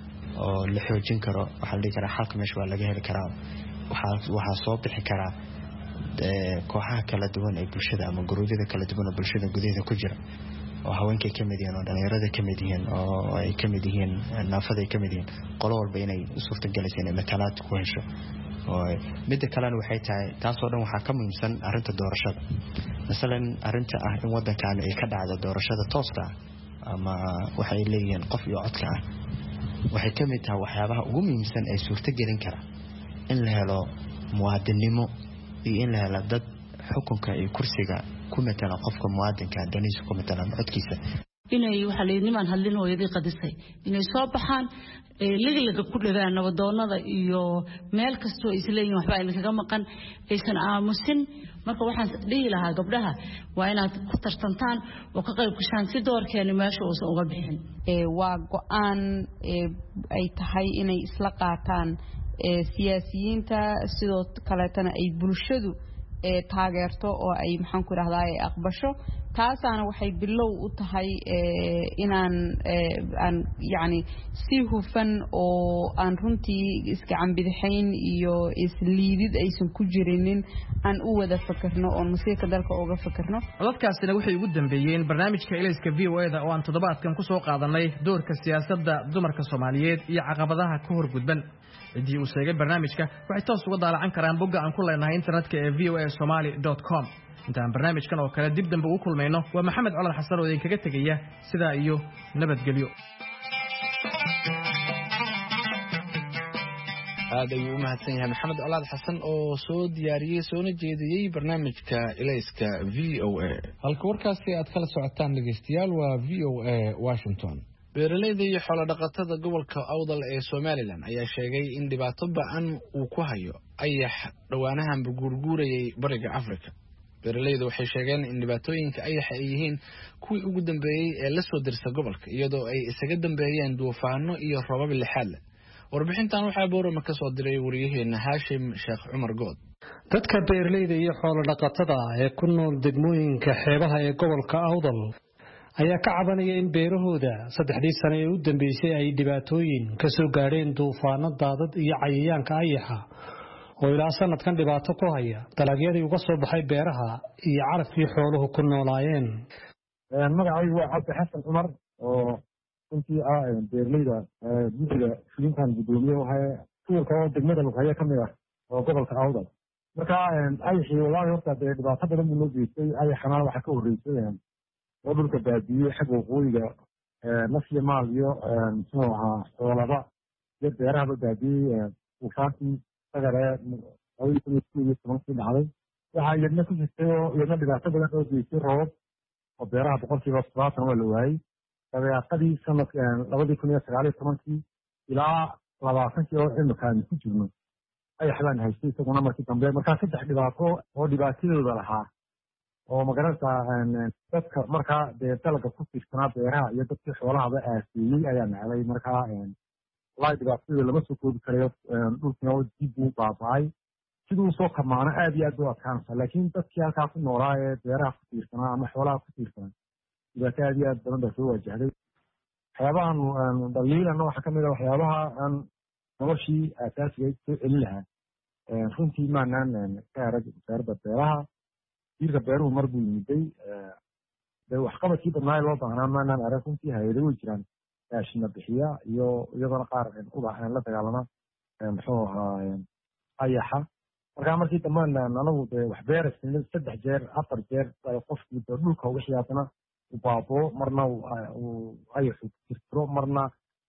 oo la xoojin karo waxa la dhihi karaa xalka meesha waa laga heli karaa waxaa soo bixi karaa kooxaha kala duwan ee bulshada ama guruubyada kala duwan ee bulshada gudaheeda ku jira oo haweenkay ka mid yihiin oo dhalinyarada ka mid yihiin oo ay ka mid yihiin naafada ay ka mid yihiin qolo walba inay u suurtagelayso inay matalaad ku hesho midda kalena waxay tahay taasoo dhan waxaa ka muhiimsan arrinta doorashada masalan arrinta ah in waddankan ay ka dhacdo doorashada tooska ah ama waxay leeyihiin qof iyo codka ah waxay ka mid tahay waxyaabaha ugu muhiimsan ee suurtagelin kara in la helo muwaadinimo iyo in la helo dad xukunka iyo kursiga ku matala qofka muwaadinka daniisa ku matala codkiisa inay waxa la niman hadlin hooyadii qadisay inay soo baxaan liglaga ku dhagaan nabadoonada iyo meel kastoo isleeyihiin waxba ay kaga maqan aysan aamusin marka waxaan dhihi lahaa gabdhaha waa inaad ku tartantaan oo ka qayb gashaan si doorkeena meesha uusan uga bixin waa go'aan ay tahay inay isla qaataan siyaasiyiinta sidoo kaleetana ay bulshadu taageerto oo ay maxaan ku idhahdaa ay aqbasho taasaana waxay bilow u tahay inaan aan yacni si hufan oo aan runtii iskacan bidixayn iyo isliidid aysan ku jirinin aan u wada fakarno oo masiirka dalka uga fakarno codadkaasina waxay ugu dambeeyeen barnaamijka ilayska v o eda oo aan toddobaadkan ku soo qaadanay doorka siyaasadda dumarka Soomaaliyeed iyo caqabadaha ka hor gudban cidii uu sheegay barnaamijka waxay toos uga daalacan karaan bogga aan ku leenahay internetka ee v o a somali dot com intaan barnaamijkan oo kale dib dambe ugu kulmayno waa maxamed colaad xasan oo idinkaga tegaya sidaa iyo nabadgelyo aad ayuu u mahadsan yahay maxamed colaad xasan oo soo diyaariyey soona jeediyey barnaamijka ilayska v o a halka warkaasi aad kala socotaan dhegeystayaal waa v o a Washington. beeralayda iyo xoolo dhaqatada gobolka Awdal ee Somaliland ayaa sheegay in dhibaato ba'an uu ku hayo ayax dhawaanahan buurguurayay bariga Afrika. beeralaydu waxay sheegeen in dhibaatooyinka ayax ay yihiin kuwii ugu dambeeyay ee la soo dirsa gobolka iyadoo ay isaga dambeeyeen duufaano iyo roobab lixaad leh. warbixintan waxaa boorama ka soo diray wariyaheena Haashim Sheekh Cumar Good. dadka beeralayda iyo xoolo dhaqatada ee ku nool degmooyinka xeebaha ee gobolka Awdal ayaa ka cabanaya in beerahooda saddexdii sano ee u dambeysay ay dhibaatooyin ka soo gaadheen duufaano daadad iyo cayayaanka ayaxa oo ilaa sanadkan dhibaato ku haya dalagyadii uga soo baxay beeraha iyo carafkii xooluhu ku noolaayeen. magacaygu waa Cabdi Xasan Cumar oo runtii ah beeralayda guddiga fulintan gudoomiye waxa suurka oo degmada Luqaya ka mid ah oo gobolka Awdal. marka ayaxii walaal horta dhibaato badan buu loo geystay ayaxana waxa ka horeysay oo dhulka baadiye xagga waqooyiga nafsi maal iyo muxuu ahaa xoolaba iyo beeraha baadiye ufaantii sagare oo iyo iyo tobankii dhacday waxa yadna ku jirtay oo yadna dhibaato badan oo geystay roob oo beeraha boqolkiiba todobaatan waa la waayay dabeeqadii sanadka labadii kun iyo sagaal iyo tobankii ilaa labaatankii oo imkaan ku jirno ayax baan haystay isaguna markii dambe markaa saddex dhibaato oo dhibaatadooda lahaa oo magaranta dadka markaa dee dalaga ku tiirsanaa beeraha iyo dadkii xoolahaba aaseeyey ayaa nacday markaa walahi dhibaatadooda lama soo koobi karayo dhulkina oo dib uu baaba'ay siduu soo kamaano aad iyo aad u adkaanaysa laakiin dadkii halkaa ku noolaa ee beeraha ku tiirsanaa ama xoolaha ku tiirsanaa dhibaato aad iyo aad badan baa soo waajahday waxyaabahan dhaliilana waxaa kamid a waxyaabaha aan noloshii aasaasiga soo celin lahaa runtii maanaan ka arag wasaaradda beeraha jiirka beeruhu mar buu yimiday de waxqabadkii badnaa loo baahnaa maanaan arag runtii hay-ado way jiraan raashina bixiya iyo iyadoona qaar ubax la dagaalama muxuu ahaa ayaxa markaa markii dambaan anagu de wax beerasn saddex jeer afar jeer qofkii dhulka wixii haddana u baaboo marna ayaxu tirtiro marna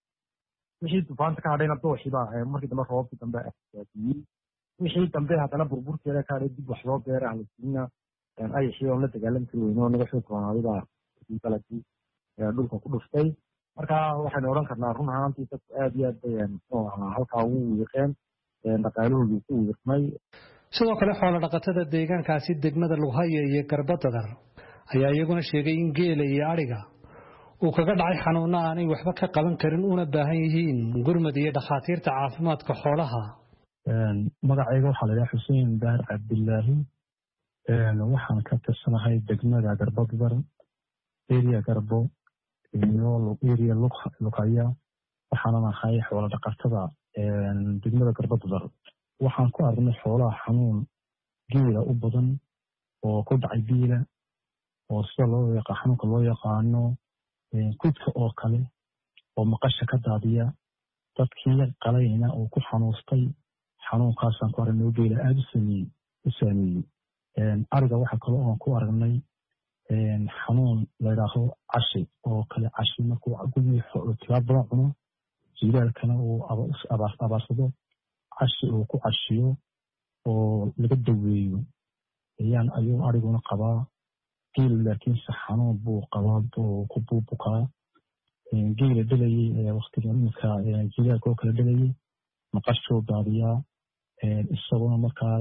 wixii dufaanta ka hadhayna dooxiiba markii dambe roobkii dambe aadiyey wixii dambe haddana burburkeeda ka hadhay dib wax loo beera halasiina ayaxii oon la dagaalami kari weyne oo naga xoog roonaaday dalagii dhulka ku dhuftay marka waxaynu odhan karnaa run ahaantii dadku aad iyo aad bay muxuu ahaa halkaa ugu wiiqeen dhaqaalahoodii ku wiiqmay. sidoo kale xoolo dhaqatada deegaankaasi degmada Lughaya iyo Garbadadar ayaa iyaguna sheegay in geela iyo ariga uu kaga dhacay xanuuno aanay waxba ka qaban karin una baahan yihiin gurmad iyo dhakhaatiirta caafimaadka xoolaha. magacayga waxaa la yidhaha Xuseen Daar Cabdillaahi waxaan ka tirsanahay degmada Garbadadar area Garbo iyo area Lughaya waxaana nahay xoolo dhaqatada degmada Garbadadar waxaan ku aragnay xoolaha xanuun geela u badan oo ku dhacay biila oo sida loo yaqaan xanuunka loo yaqaano kudka oo kale oo maqasha ka daadiya dadkii qalayna oo ku xanuustay xanuunkaasaan ku aragnay geela aad u sameeyey u sameeyey ariga waxa kale oo ku aragnay xanuun la yiraahdo cashi oo kale cashi markuu gudmi tilaab badan cuno jiilaalkana uu abaarsado cashi uu ku cashiyo oo laga daweeyo ayaan ayuu ariguna qabaa geel laakiin si xanuun buu qabaa oo ku buubukaa geela dhalayay ee waqtiga imika jiilaalka oo kale dhalayay maqashoo daadiyaa isaguna markaa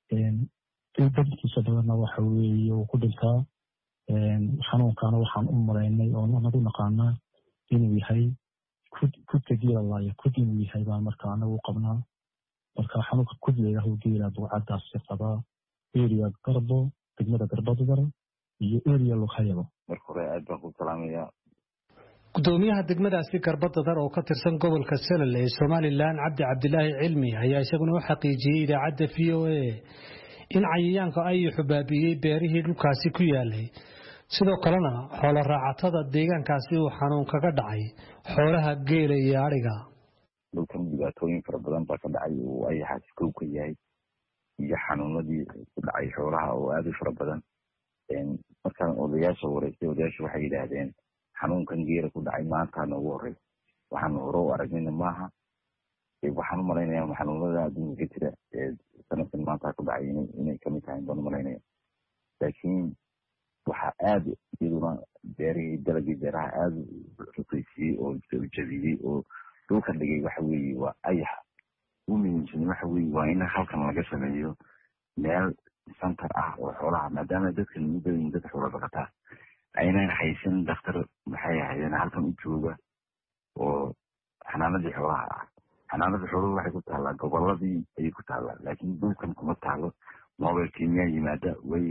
dadkiisa badanna waxa weeye uu ku dhintaa xanuunkaana waxaan u malaynay oo nagu naqaanaa inuu yahay kudka geela laaya kud inuu yahay baan markaa anagu qabnaa marka xanuunka kud leeyahay geela buucadaasi qabaa area garbo degmada Garbadadar iyo area Luqaybo marka hore aad baan ku salaamayaa gudoomiyaha degmadaasi Garbadadar oo ka tirsan gobolka Salal ee Somaliland Cabdi Cabdilaahi Cilmi ayaa isaguna u xaqiijiyay idaacadda V O A in cayayaanka ay xubaabiyay beerihii dhulkaasi ku yaalay sidoo kalena xoolo raacatada deegaankaasi uu xanuun kaga dhacay xoolaha geela iyo ariga dhulkan dhibaatooyin fara badan baa ka dhacay oo ay xaskow ka yahay iyo xanuunadii ku dhacay xoolaha oo aad u fara badan markaan odayaasha wareystay odayaasha waxay yidhaahdeen xanuunkan geela ku dhacay maanta noogu horey waxaan hore u aragnayna maaha waxaan u malaynayaa xanuunada adduunka ka jira ee sanadkan maanta ku dhacay inay kamid tahay baan u malaynaya laakiin waxaa aad iyaduna beerihii dalagii beeraha aad u ruqaysiyey oo jabiyey oo dhulka dhigay waxa weeye waa ayaxa u muhiimsan waxa weeye waa in halkan laga sameeyo meel center ah oo xoolaha maadaama dadkan u badan dad xoolo dhaqataa aynan haysan dhakhtar maxay ahaydeen halkan u jooga oo xanaanadii xoolaha ah xanaanada xooluhu waxay ku taallaa goboladii ayay ku taallaa laakiin dhulkan kuma taalo mobile kenya yimaada way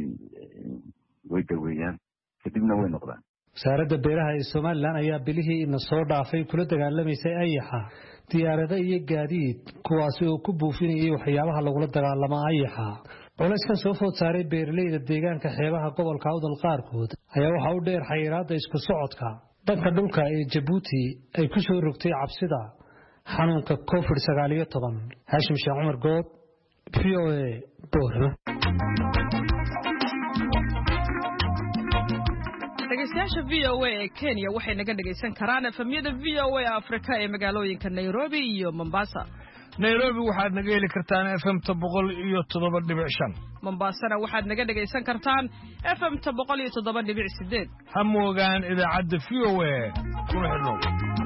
way daweeyaan kadibna way noqdaan wasaaradda beeraha ee Somaliland ayaa bilihii ina soo dhaafay kula dagaalamaysay ayaxa diyaarada iyo gaadiid kuwaasi oo ku buufinayay waxyaabaha lagula dagaalamo ayaxa culayskan soo food saaray beeraleyda deegaanka xeebaha gobolka Awdal qaarkood ayaa waxa u dheer xayiraadda isku socodka dhanka dhulka ee Djibouti ay ku soo rogtay cabsida xanuunka covid sagaal iyo toban Hashim Sheekh Umar Good V O A Boorama dhegeystayaasha V O A ee Kenya waxay naga dhageysan karaan efemyada V O A Afrika ee magaalooyinka Nairobi iyo Mombasa. Nairobi waxaad naga heli kartaan F M boqol iyo toddoba dhibic shan. Mombasana waxaad naga dhageysan kartaan F M boqol iyo toddoba dhibic sideed. Ha moogaan idaacadda V O A kuna xidhnow.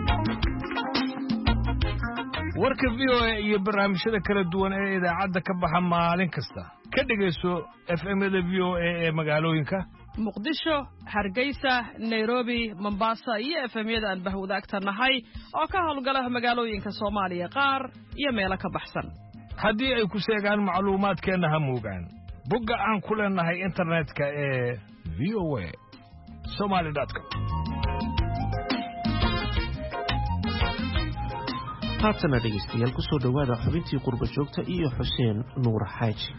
warka V O A iyo barnaamijyada kala duwan ee idaacadda ka baxa maalin kasta ka dhageyso F M-yada V O A ee magaalooyinka Muqdisho, Hargeysa, Nairobi, Mombasa iyo F M-yada aan bahwadaagta nahay oo ka howlgala magaalooyinka Soomaaliya qaar iyo meelo ka baxsan. haddii ay ku sheegaan macluumaadkeena ha moogaan bogga aan ku leenahay internetka ee v o a somali dot com. haatana dhegeystayaal ku soo dhawaada xubintii qurba joogta iyo Xuseen Nuur Xaaji.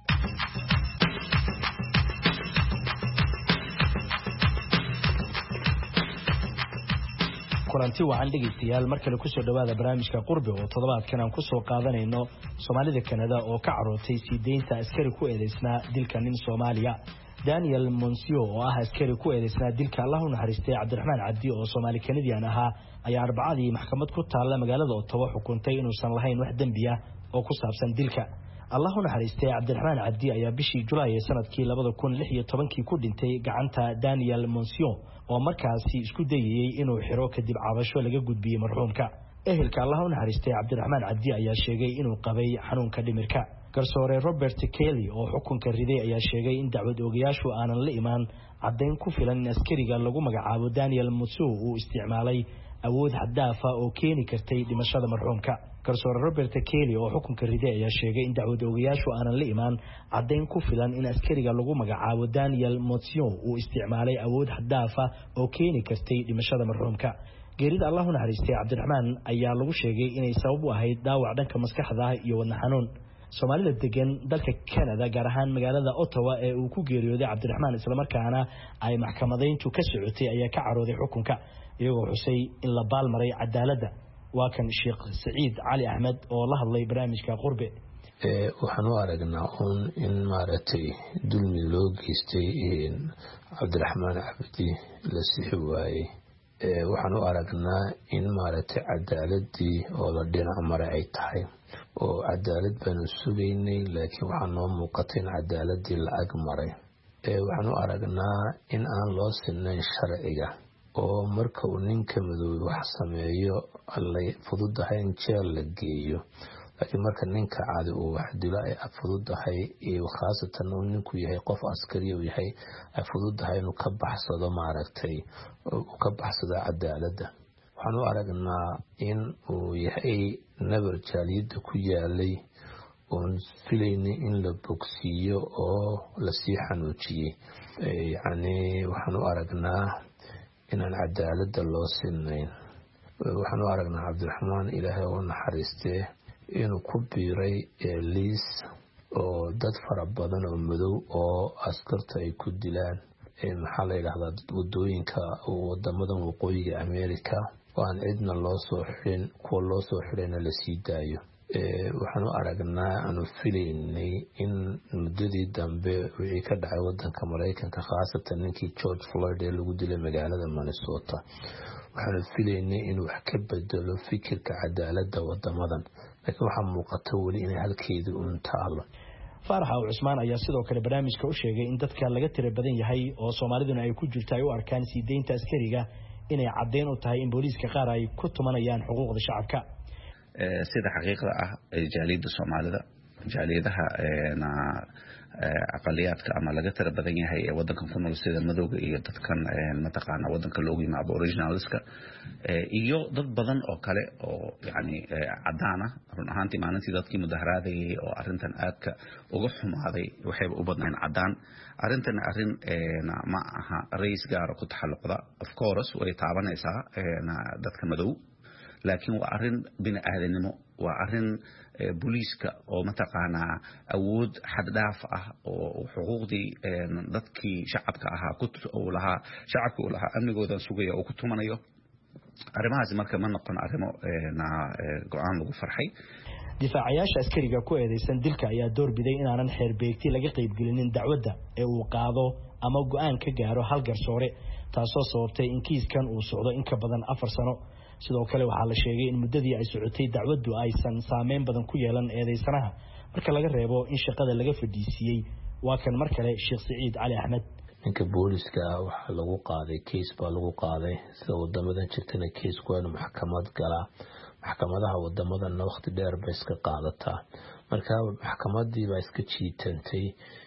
kulanti wacan dhegeystayaal mar kale ku soo dhawaada barnaamijka qurbe oo toddobaadkan aan ku soo qaadanayno Soomaalida Kanada oo ka carootay sii deynta askari ku eedeysnaa dilka nin Soomaaliya Daniel Monsieur oo ah askari ku eedeysnaa dilka Allah u naxariistay Cabdiraxmaan Cabdi oo Soomaali Kanadiyan ahaa ayaa arbacadii maxkamad ku taala magaalada Ottawa xukuntay inuusan lahayn wax dambi ah oo ku saabsan dilka Allah u naxariistay Cabdiraxmaan Cabdi ayaa bishii Julaay ee sanadkii laba kun iyo lix iyo toban ku dhintay gacanta Daniel Monsieur oo markaasi isku dayay inuu xiro kadib cabasho laga gudbiyay marxuumka ehelka Allah u naxariistay Cabdiraxmaan Cabdi ayaa sheegay inuu qabay xanuunka dhimirka garsoore Robert Kelly oo xukunka riday ayaa sheegay in dacwad oogayaashu aanan la imaan cadeyn ku filan in askariga lagu magacaabo Daniel Monsieur uu isticmaalay awood xadaaf ah oo keeni kartay dhimashada marxuumka garsoore Robert Kelly oo xukunka riday ayaa sheegay in dacwad oogayaashu aanan la imaan cadeyn ku filan in askariga lagu magacaabo Daniel Monsieur uu isticmaalay awood xadaaf ah oo keeni kartay dhimashada marxuumka geerida allah u naxariistay cabdiraxmaan ayaa lagu sheegay inay sabab u ahayd dhaawac dhanka maskaxda iyo wadna xanuun soomaalida degan dalka Canada gaar ahaan magaalada Ottawa ee uu ku geeriyooday cabdiraxmaan isla markaana ay maxkamadeyntu ka socotay ayaa ka carooday xukunka iyagoo xusay in la baalmaray cadaaladda waa kan Sheekh Saciid Cali Ahmed oo la hadlay barnaamijka Qurbe ee waxaan u aragnaa in maaragtay dulmi loo geystay in cabdiraxmaan Cabdi la sii waayay ee waxaan u aragnaa in maaragtay cadaaladii oo la dhinac maray ay tahay oo cadaalad baan sugaynay laakiin waxaa noo muuqatay in cadaaladii la ag maray ee waxaan u aragnaa in aan loo sinayn sharciga oo marka uu ninka madow wax sameeyo allay fududahay in jeel la geeyo laakiin marka ninka caadi uu wax dilo ay fududahay iyo khaasatan uu ninku yahay qof askari uu yahay ay fududahay inuu ka baxsado maaragtay uu ka baxsado cadaaladda waxaan u aragnaa in uu yahay nabar jaaliyadda ku yaalay oon filaynay in la bogsiiyo oo lasii xanuujiyey yacni waxaan u aragnaa inaan cadaaladda loo sinayn waxaan u aragnaa cabdiraxmaan ilaahay oo naxariistee inuu ku biiray liis oo dad fara badan oo madow oo askarta ay ku dilaan maxaa la yidhahdaa wadooyinka wadamadan waqooyiga America oo aan cidna loo soo xirin kuwa loo soo xirayna la sii daayo waxaan u aragnaa aanu filaynay in muddadii dambe wixii ka dhacay wadanka Mareykanka khaasatan ninkii George Floyd ee lagu dilay magaalada Minnesota waxaan filaynay in wax ka bedelo fikirka cadaaladda wadamadan laakiin waxaa muuqata weli inay halkeedii uun taalo Faarax Cusmaan ayaa sidoo kale barnaamijka u sheegay in dadka laga tiro badan yahay oo Soomaaliduna ay ku jirto ay u arkaan siideynta askariga inay cadeyn u tahay in booliiska qaar ay ku tumanayaan xuquuqda shacabka ee sida xaqiiqda ah jaaliyadda Soomaalida jaaliyadaha na aqaliyadka ama laga tiro badan yahay ee wadankan ku nool sida madowga iyo dadkan mataqaana wadanka loogu yimaado originalska iyo dad badan oo kale oo yani cadaan ah run ahaantii maalintii dadkii mudaharaaday oo arintan aadka uga xumaaday waxay u badnaan cadaan arintan arin ma aha rays gaar ku taxalluqda of course way taabanaysaa dadka madow laakiin waa arin bini aadanimo waa arin booliiska oo mataqaana awood xad dhaaf ah oo xuquuqdii dadkii shacabka ahaa ku oo lahaa shacabka oo lahaa amnigooda sugaya oo ku tumanayo arrimahaas marka ma noqon arrimo na go'aan lagu farxay difaacayaasha askariga ku eedeysan dilka ayaa door biday inaanan xeer beegti laga qayb gelinin dacwadda ee uu qaado ama go'aan ka gaaro hal garsoore taasoo sababtay in kiiskan uu socdo in ka badan afar sano sidoo kale waxaa la sheegay in muddadii ay socotay dacwaddu aysan saameyn badan ku yeelan eedeysanaha marka laga reebo in shaqada laga fadhiisiyey waa kan mar kale Sheekh Saciid Cali Ahmed ninka booliska waxa lagu qaaday case baa lagu qaaday sida wadamadan jirtana case ku aan maxkamad gala maxkamadaha wadamadan waqti dheer bay iska qaadataa marka maxkamadii baa iska jiitantay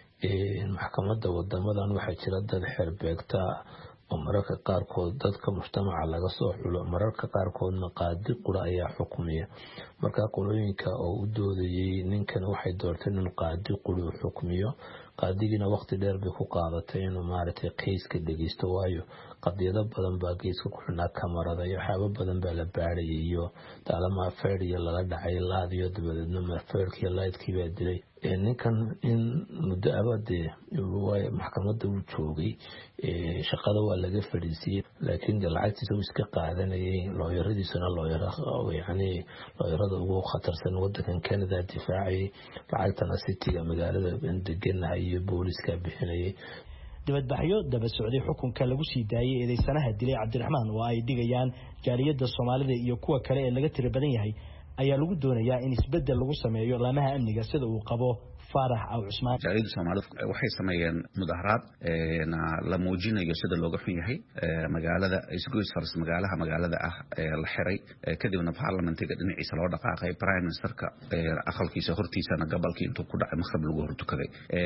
ee maxkamadda wadamadan waxa jira dad xirbeegta mararka qaarkood dadka mujtamaca laga soo xulo mararka qaarkoodna qaadi qura ayaa xukumiya marka qolooyinka oo u doodayay ninkan waxay doorteen in qaadi qura uu xukumiyo qaadigina waqti dheer bay ku qaadatay inuu maaragtay case-ka dhageysto waayo qadiyado badan baa case-ka ku xidhnaa kamarada iyo waxyaabo badan baa la baarayay iyo daalama feer iyo lala dhacay laad iyo dabadeedna feerkii laydkii baa dilay ninkan in muddo abadee way maxkamadda uu joogay shaqada waa laga fadhiisiyay laakiin lacagtiisa uu iska qaadanayay looyaradiisuna looyara yani looyarada ugu khatarsan wadankan Canada difaacay lacagtana city-ga magaalada deganahay iyo booliska bixinayay dibadbaxyo daba socday xukunka lagu sii daayay eedeysanaha dilay Cabdiraxmaan oo ay dhigayaan jaaliyadda Soomaalida iyo kuwa kale ee laga tiro badan yahay ayaa lagu doonayaa in isbedel lagu sameeyo laamaha amniga sida uu qabo Faarax Cusmaan jaaliyadda Soomaalida waxay sameeyeen mudaharaad ee la muujinayo sida looga xun yahay magaalada isgoys faras magaalaha magaalada ah la xiray kadibna baarlamentiga dhinaciisa loo dhaqaaqay prime ministerka aqalkiisa hortiisana gobolkii intuu ku dhacay maqrib lagu hortukaday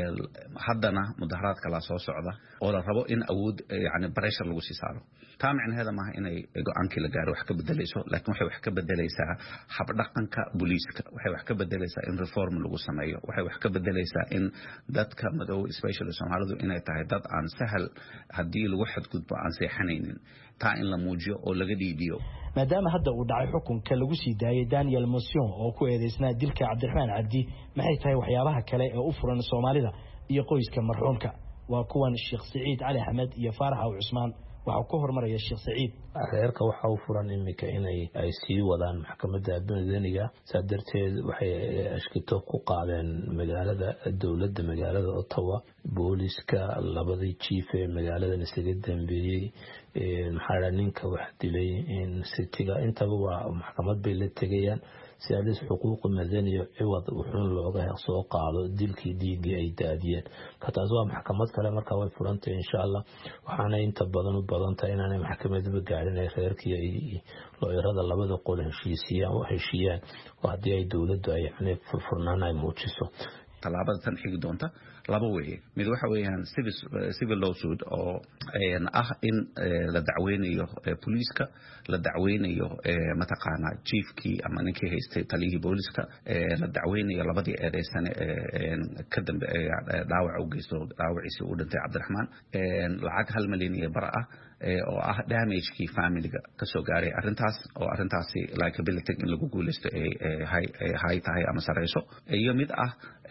haddana mudaharaadka la soo socda oo la rabo in awood yani pressure lagu sii saaro taa macnaheedu maaha inay go'aankii la gaaro wax ka bedelayso laakiin waxay wax ka bedelaysaa hab dhaqanka booliiska waxay wax ka bedelaysaa in reform lagu sameeyo waxay wax ka bedelaysaa in dadka madow especially Soomaalidu inay tahay dad aan sahal haddii lagu xadgudbo aan seexanaynin taa in la muujiyo oo laga dhiibiyo maadaama hadda uu dhacay xukunka lagu sii daayay Daniel Monsion oo ku eedeysnaa dilka Cabdiraxmaan Cabdi maxay tahay waxyaabaha kale ee u furan Soomaalida iyo qoyska marxuumka waa kuwan Sheekh Saciid Cali Ahmed iyo Faarax Cusmaan waxa ku hormaraya Sheekh Saciid reerka waxa uu furan imika inay ay sii wadaan maxkamadda madaniga sadarteed waxay ashkito ku qaadeen magaalada dawladda magaalada Ottawa booliska labadii chief ee magaalada isaga dambeeyay ee maxaa ninka wax dilay in city-ga intaba waa maxkamad bay la tagayaan سيادس حقوق مدنية عوض وحون لوجه سوق على ديل كي دي جي أي تأديان كتازوا محكمات كلام كواي فرنت إن شاء الله وحنا أنت بدن وبدن تين أنا محكمة بقعدنا خير كي لو يراد الله بدو قول هشيسيا وهشيان وهدي أي دولة يعني فرنانا يموتشسو tallaabada tan xigi doonta laba weeye mid waxa weeyaan civil civil lawsuit oo een ah in la dacweynayo booliska la dacweynayo mataqaana chiefkii ama ninkii haystay taliyihii booliska la dacweynayo labadii eedeysan ee ka dambe dhaawac u geysto dhaawaciisi u dhintay Cabdiraxmaan een lacag hal milyan iyo bar ah oo ah damage-kii familiga ka soo gaaray arintaas oo arintaasi liability in lagu guuleysto ee hay hay tahay ama sareyso iyo mid ah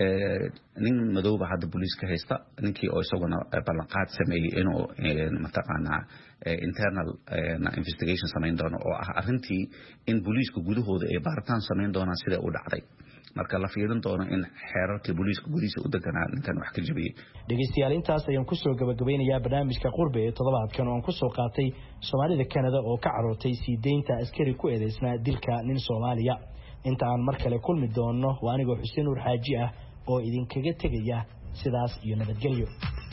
nin madowba hadda booliska haysta ninkii oo isaguna ballanqaad sameeyay inuu mataqaana internal investigation sameyn doono oo ah arintii in booliska gudahooda ay baaritaan sameyn doonaan sida uu dhacday marka la fiirin doono in xeerarka booliska gudihiisa u deganaa ninkan wax ka jabiyay dhageystayaal intaas ayaan ku soo gabagabeynayaa barnaamijka qurbe ee toddobaadkan oo aan ku soo qaatay Soomaalida Canada oo ka carootay sii deynta askari ku eedeysnaa dilka nin Soomaaliya inta aan mar kale kulmi doono waa aniga Xuseen Nuur Xaaji ah oo idin kaga tagaya sidaas iyo nabadgelyo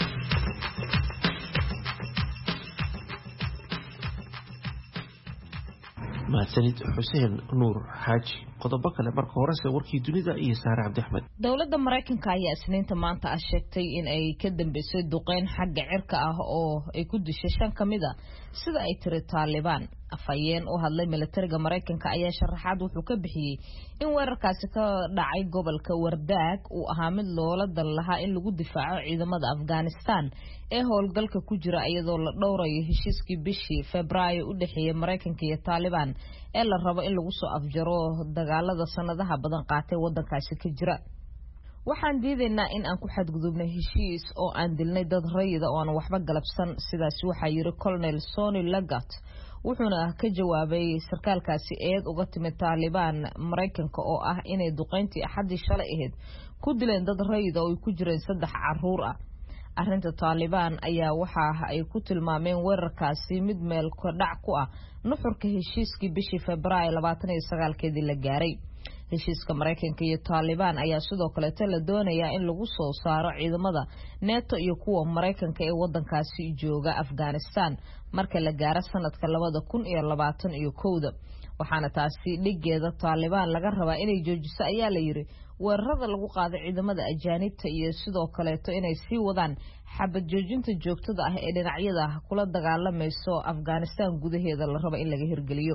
mahadsanid Xuseen Nuur Xaaji qodobo kale marka horese warkii dunida iyo Saare Cabdi Axmed dawladda Mareykanka ayaa isniinta maanta ah sheegtay in ay ka dambeysay duqeyn xagga cirka ah oo ay ku dishay shan kamid ah sida ay tiri Taliban afayeen u hadlay militariga Mareykanka ayaa sharaxaad wuxuu ka bixiyay in weerarkaasi ka dhacay gobolka Wardaag uu ahaa mid loola dal lahaa in lagu difaaco ciidamada Afghanistan ee howlgalka ku jira iyadoo la dhowrayo heshiiskii bishii Febraayo u dhaxeeyay Mareykanka iyo Taliban ee la rabo in lagu soo afjaro dagaalada sanadaha badan qaatay wadankaasi ka jira waxaan diidaynaa in aan ku xadgudubnay heshiis oo aan dilnay dad rayida oo aan waxba galabsan sidaas waxa yiri Colonel Sonny Lagat wuxuuna ka jawaabay sarkaalkaasi eed uga timid Taliban Mareykanka oo ah inay duqeyntii axadii shalay ahayd ku dileen dad rayida oo ku jireen saddex caruur ah arinta Taliban ayaa waxa ay ku tilmaameen weerarkaasi mid meel ka dhac ku ah nuxurka heshiiskii bishii Febraayo labaatan iyo sagaal keedii la gaaray heshiiska Mareykanka iyo Taliban ayaa sidoo kale la doonayaa in lagu soo saaro ciidamada NATO iyo kuwa Mareykanka ee wadankaasi jooga Afghanistan marka la gaaro sanadka labada kun iyo labaatan iyo kow waxaana taasi dhigeeda Taliban laga rabaa inay joojiso ayaa la yiri weerarada lagu qaaday ciidamada ajaanibta iyo sidoo kale inay sii wadaan xabad joojinta joogtada ah ee dhinacyada kula dagaalamayso Afghanistan gudaheeda la rabo in laga hirgeliyo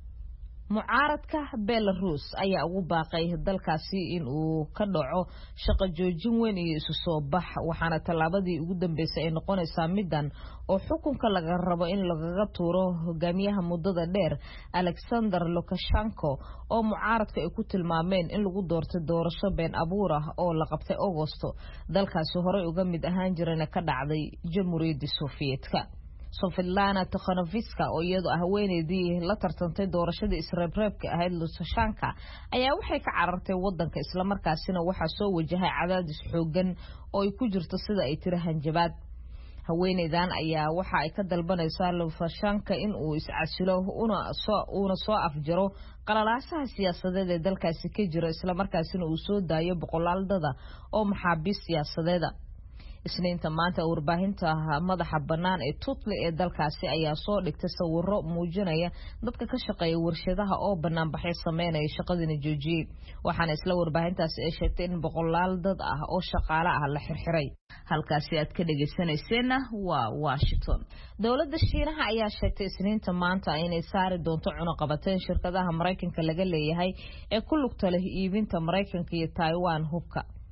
mucaaradka Belarus ayaa ugu baaqay dalkaasi in uu ka dhaco shaqo joojin weyn iyo isu soo bax waxaana talaabadii ugu dambeysay ay noqonaysaa midan oo xukunka laga rabo in lagaga tuuro hogaamiyaha muddada dheer Alexander Lukashenko oo mucaaradka ay ku tilmaameen in lagu doortay doorasho been abuur ah oo la qabtay Agosto dalkaasi hore uga mid ahaan jirana ka dhacday Jamhuuriyadda Sofiyeetka Sofilana Tikhanovska oo iyadoo haweeneydii la tartantay doorashadii isreebreebka ahayd Lukashenko ayaa waxay ka carartay wadanka isla markaasina waxa soo wajahay cadaadis xoogan oo ay ku jirto sida ay tiri hanjabaad haweeneydan ayaa waxa ay ka dalbanaysaa Lukashenko in uu iscasilo una soo una soo afjaro qalalaasaha siyaasadeed ee dalkaasi ka jira isla markaasina uu soo daayo boqolaal dad oo maxaabiis siyaasadeed isniinta maanta warbaahinta madaxa banaan ee Tutli ee dalkaasi ayaa soo dhigtay sawirro muujinaya dadka ka shaqeeya warshadaha oo banaan baxay sameynaya shaqadina joojiyay waxaana isla warbaahintaasi ay sheegtay in boqolaal dad ah oo shaqaale ah la xirxiray halkaasi aad ka dhageysanayseen waa Washington dawladda Shiinaha ayaa sheegtay isniinta maanta inay saari doonto cunaqabateen shirkadaha Mareykanka laga leeyahay ee ku lugta leh iibinta Mareykanka iyo Taiwan hubka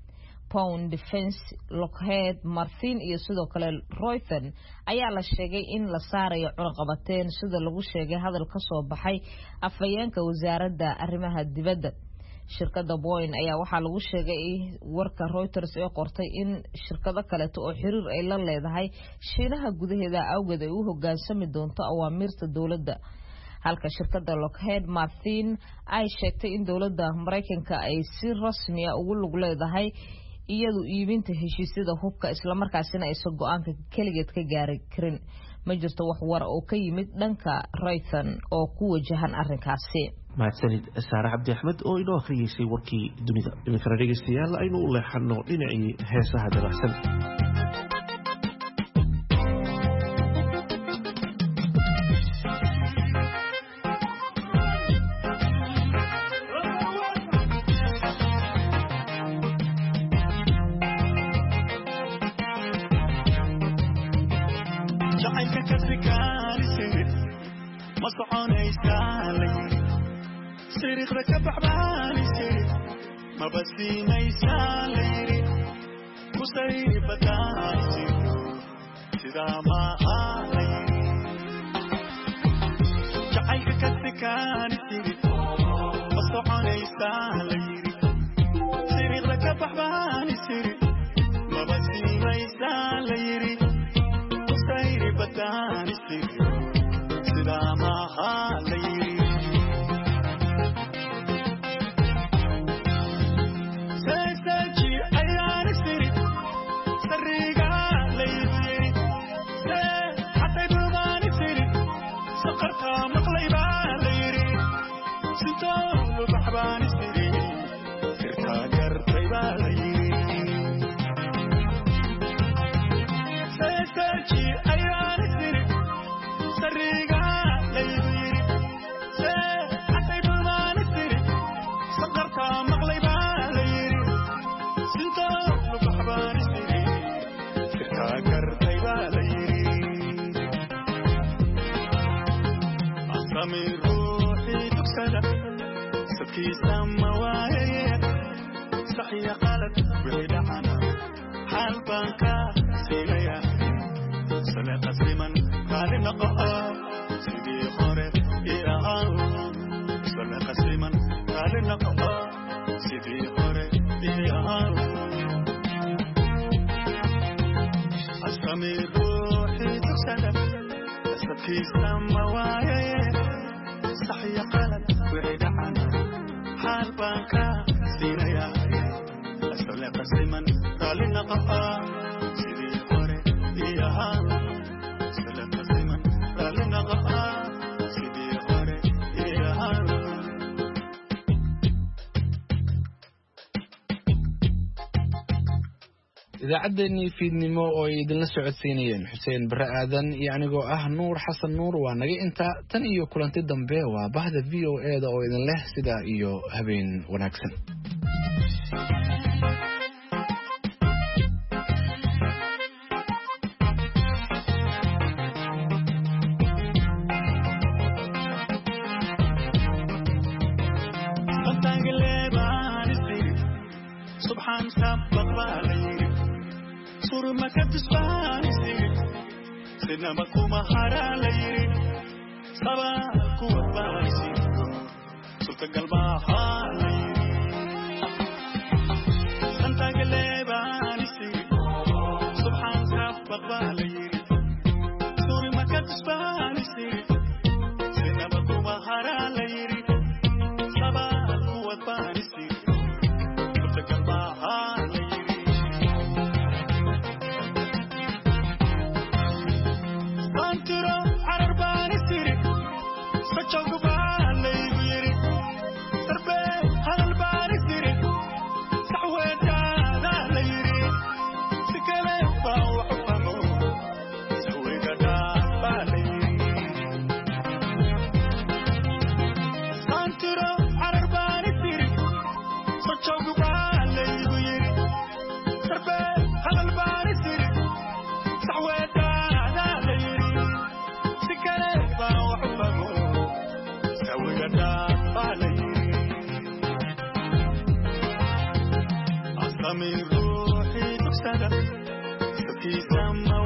Pound Defense, Lockheed Martin iyo sidoo kale Raytheon ayaa la sheegay in la saarayo cunaqabateen sida lagu sheegay hadal ka soo baxay afhayeenka wasaaradda arrimaha dibadda. shirkadda Boeing ayaa waxaa lagu sheegay warka Reuters ee qortay in shirkado kale oo xiriir ay la leedahay Shiinaha gudaheeda awgeed ay u hoggaansami doonto awaamirta dawladda, halka shirkadda Lockheed Martin ay sheegtay in dawladda Mareykanka ay si rasmi ah ugu lug leedahay iyadu iibinta heshiisyada hubka isla markaasina ay soo go'aanka kaligeed ka gaari karin. ma jirto wax war oo ka yimid dhanka Raytheon oo ku wajahan arrinkaasi. mahadsanid Saara Cabdi Axmed oo inoo akhriyeysay warkii dunida. iminka dhegeystayaal aynu u leexano dhinacii heesaha dabacsan. idaacaddeennii fiidnimo oo ay idinla socodsiinayeen xuseen bare aadan iyo anigoo ah nuur xasan nuur waa naga intaa tan iyo kulanti dambe waa bahda v o e da oo idin leh sidaa iyo habeen wanaagsan. Amigo sada. So peace and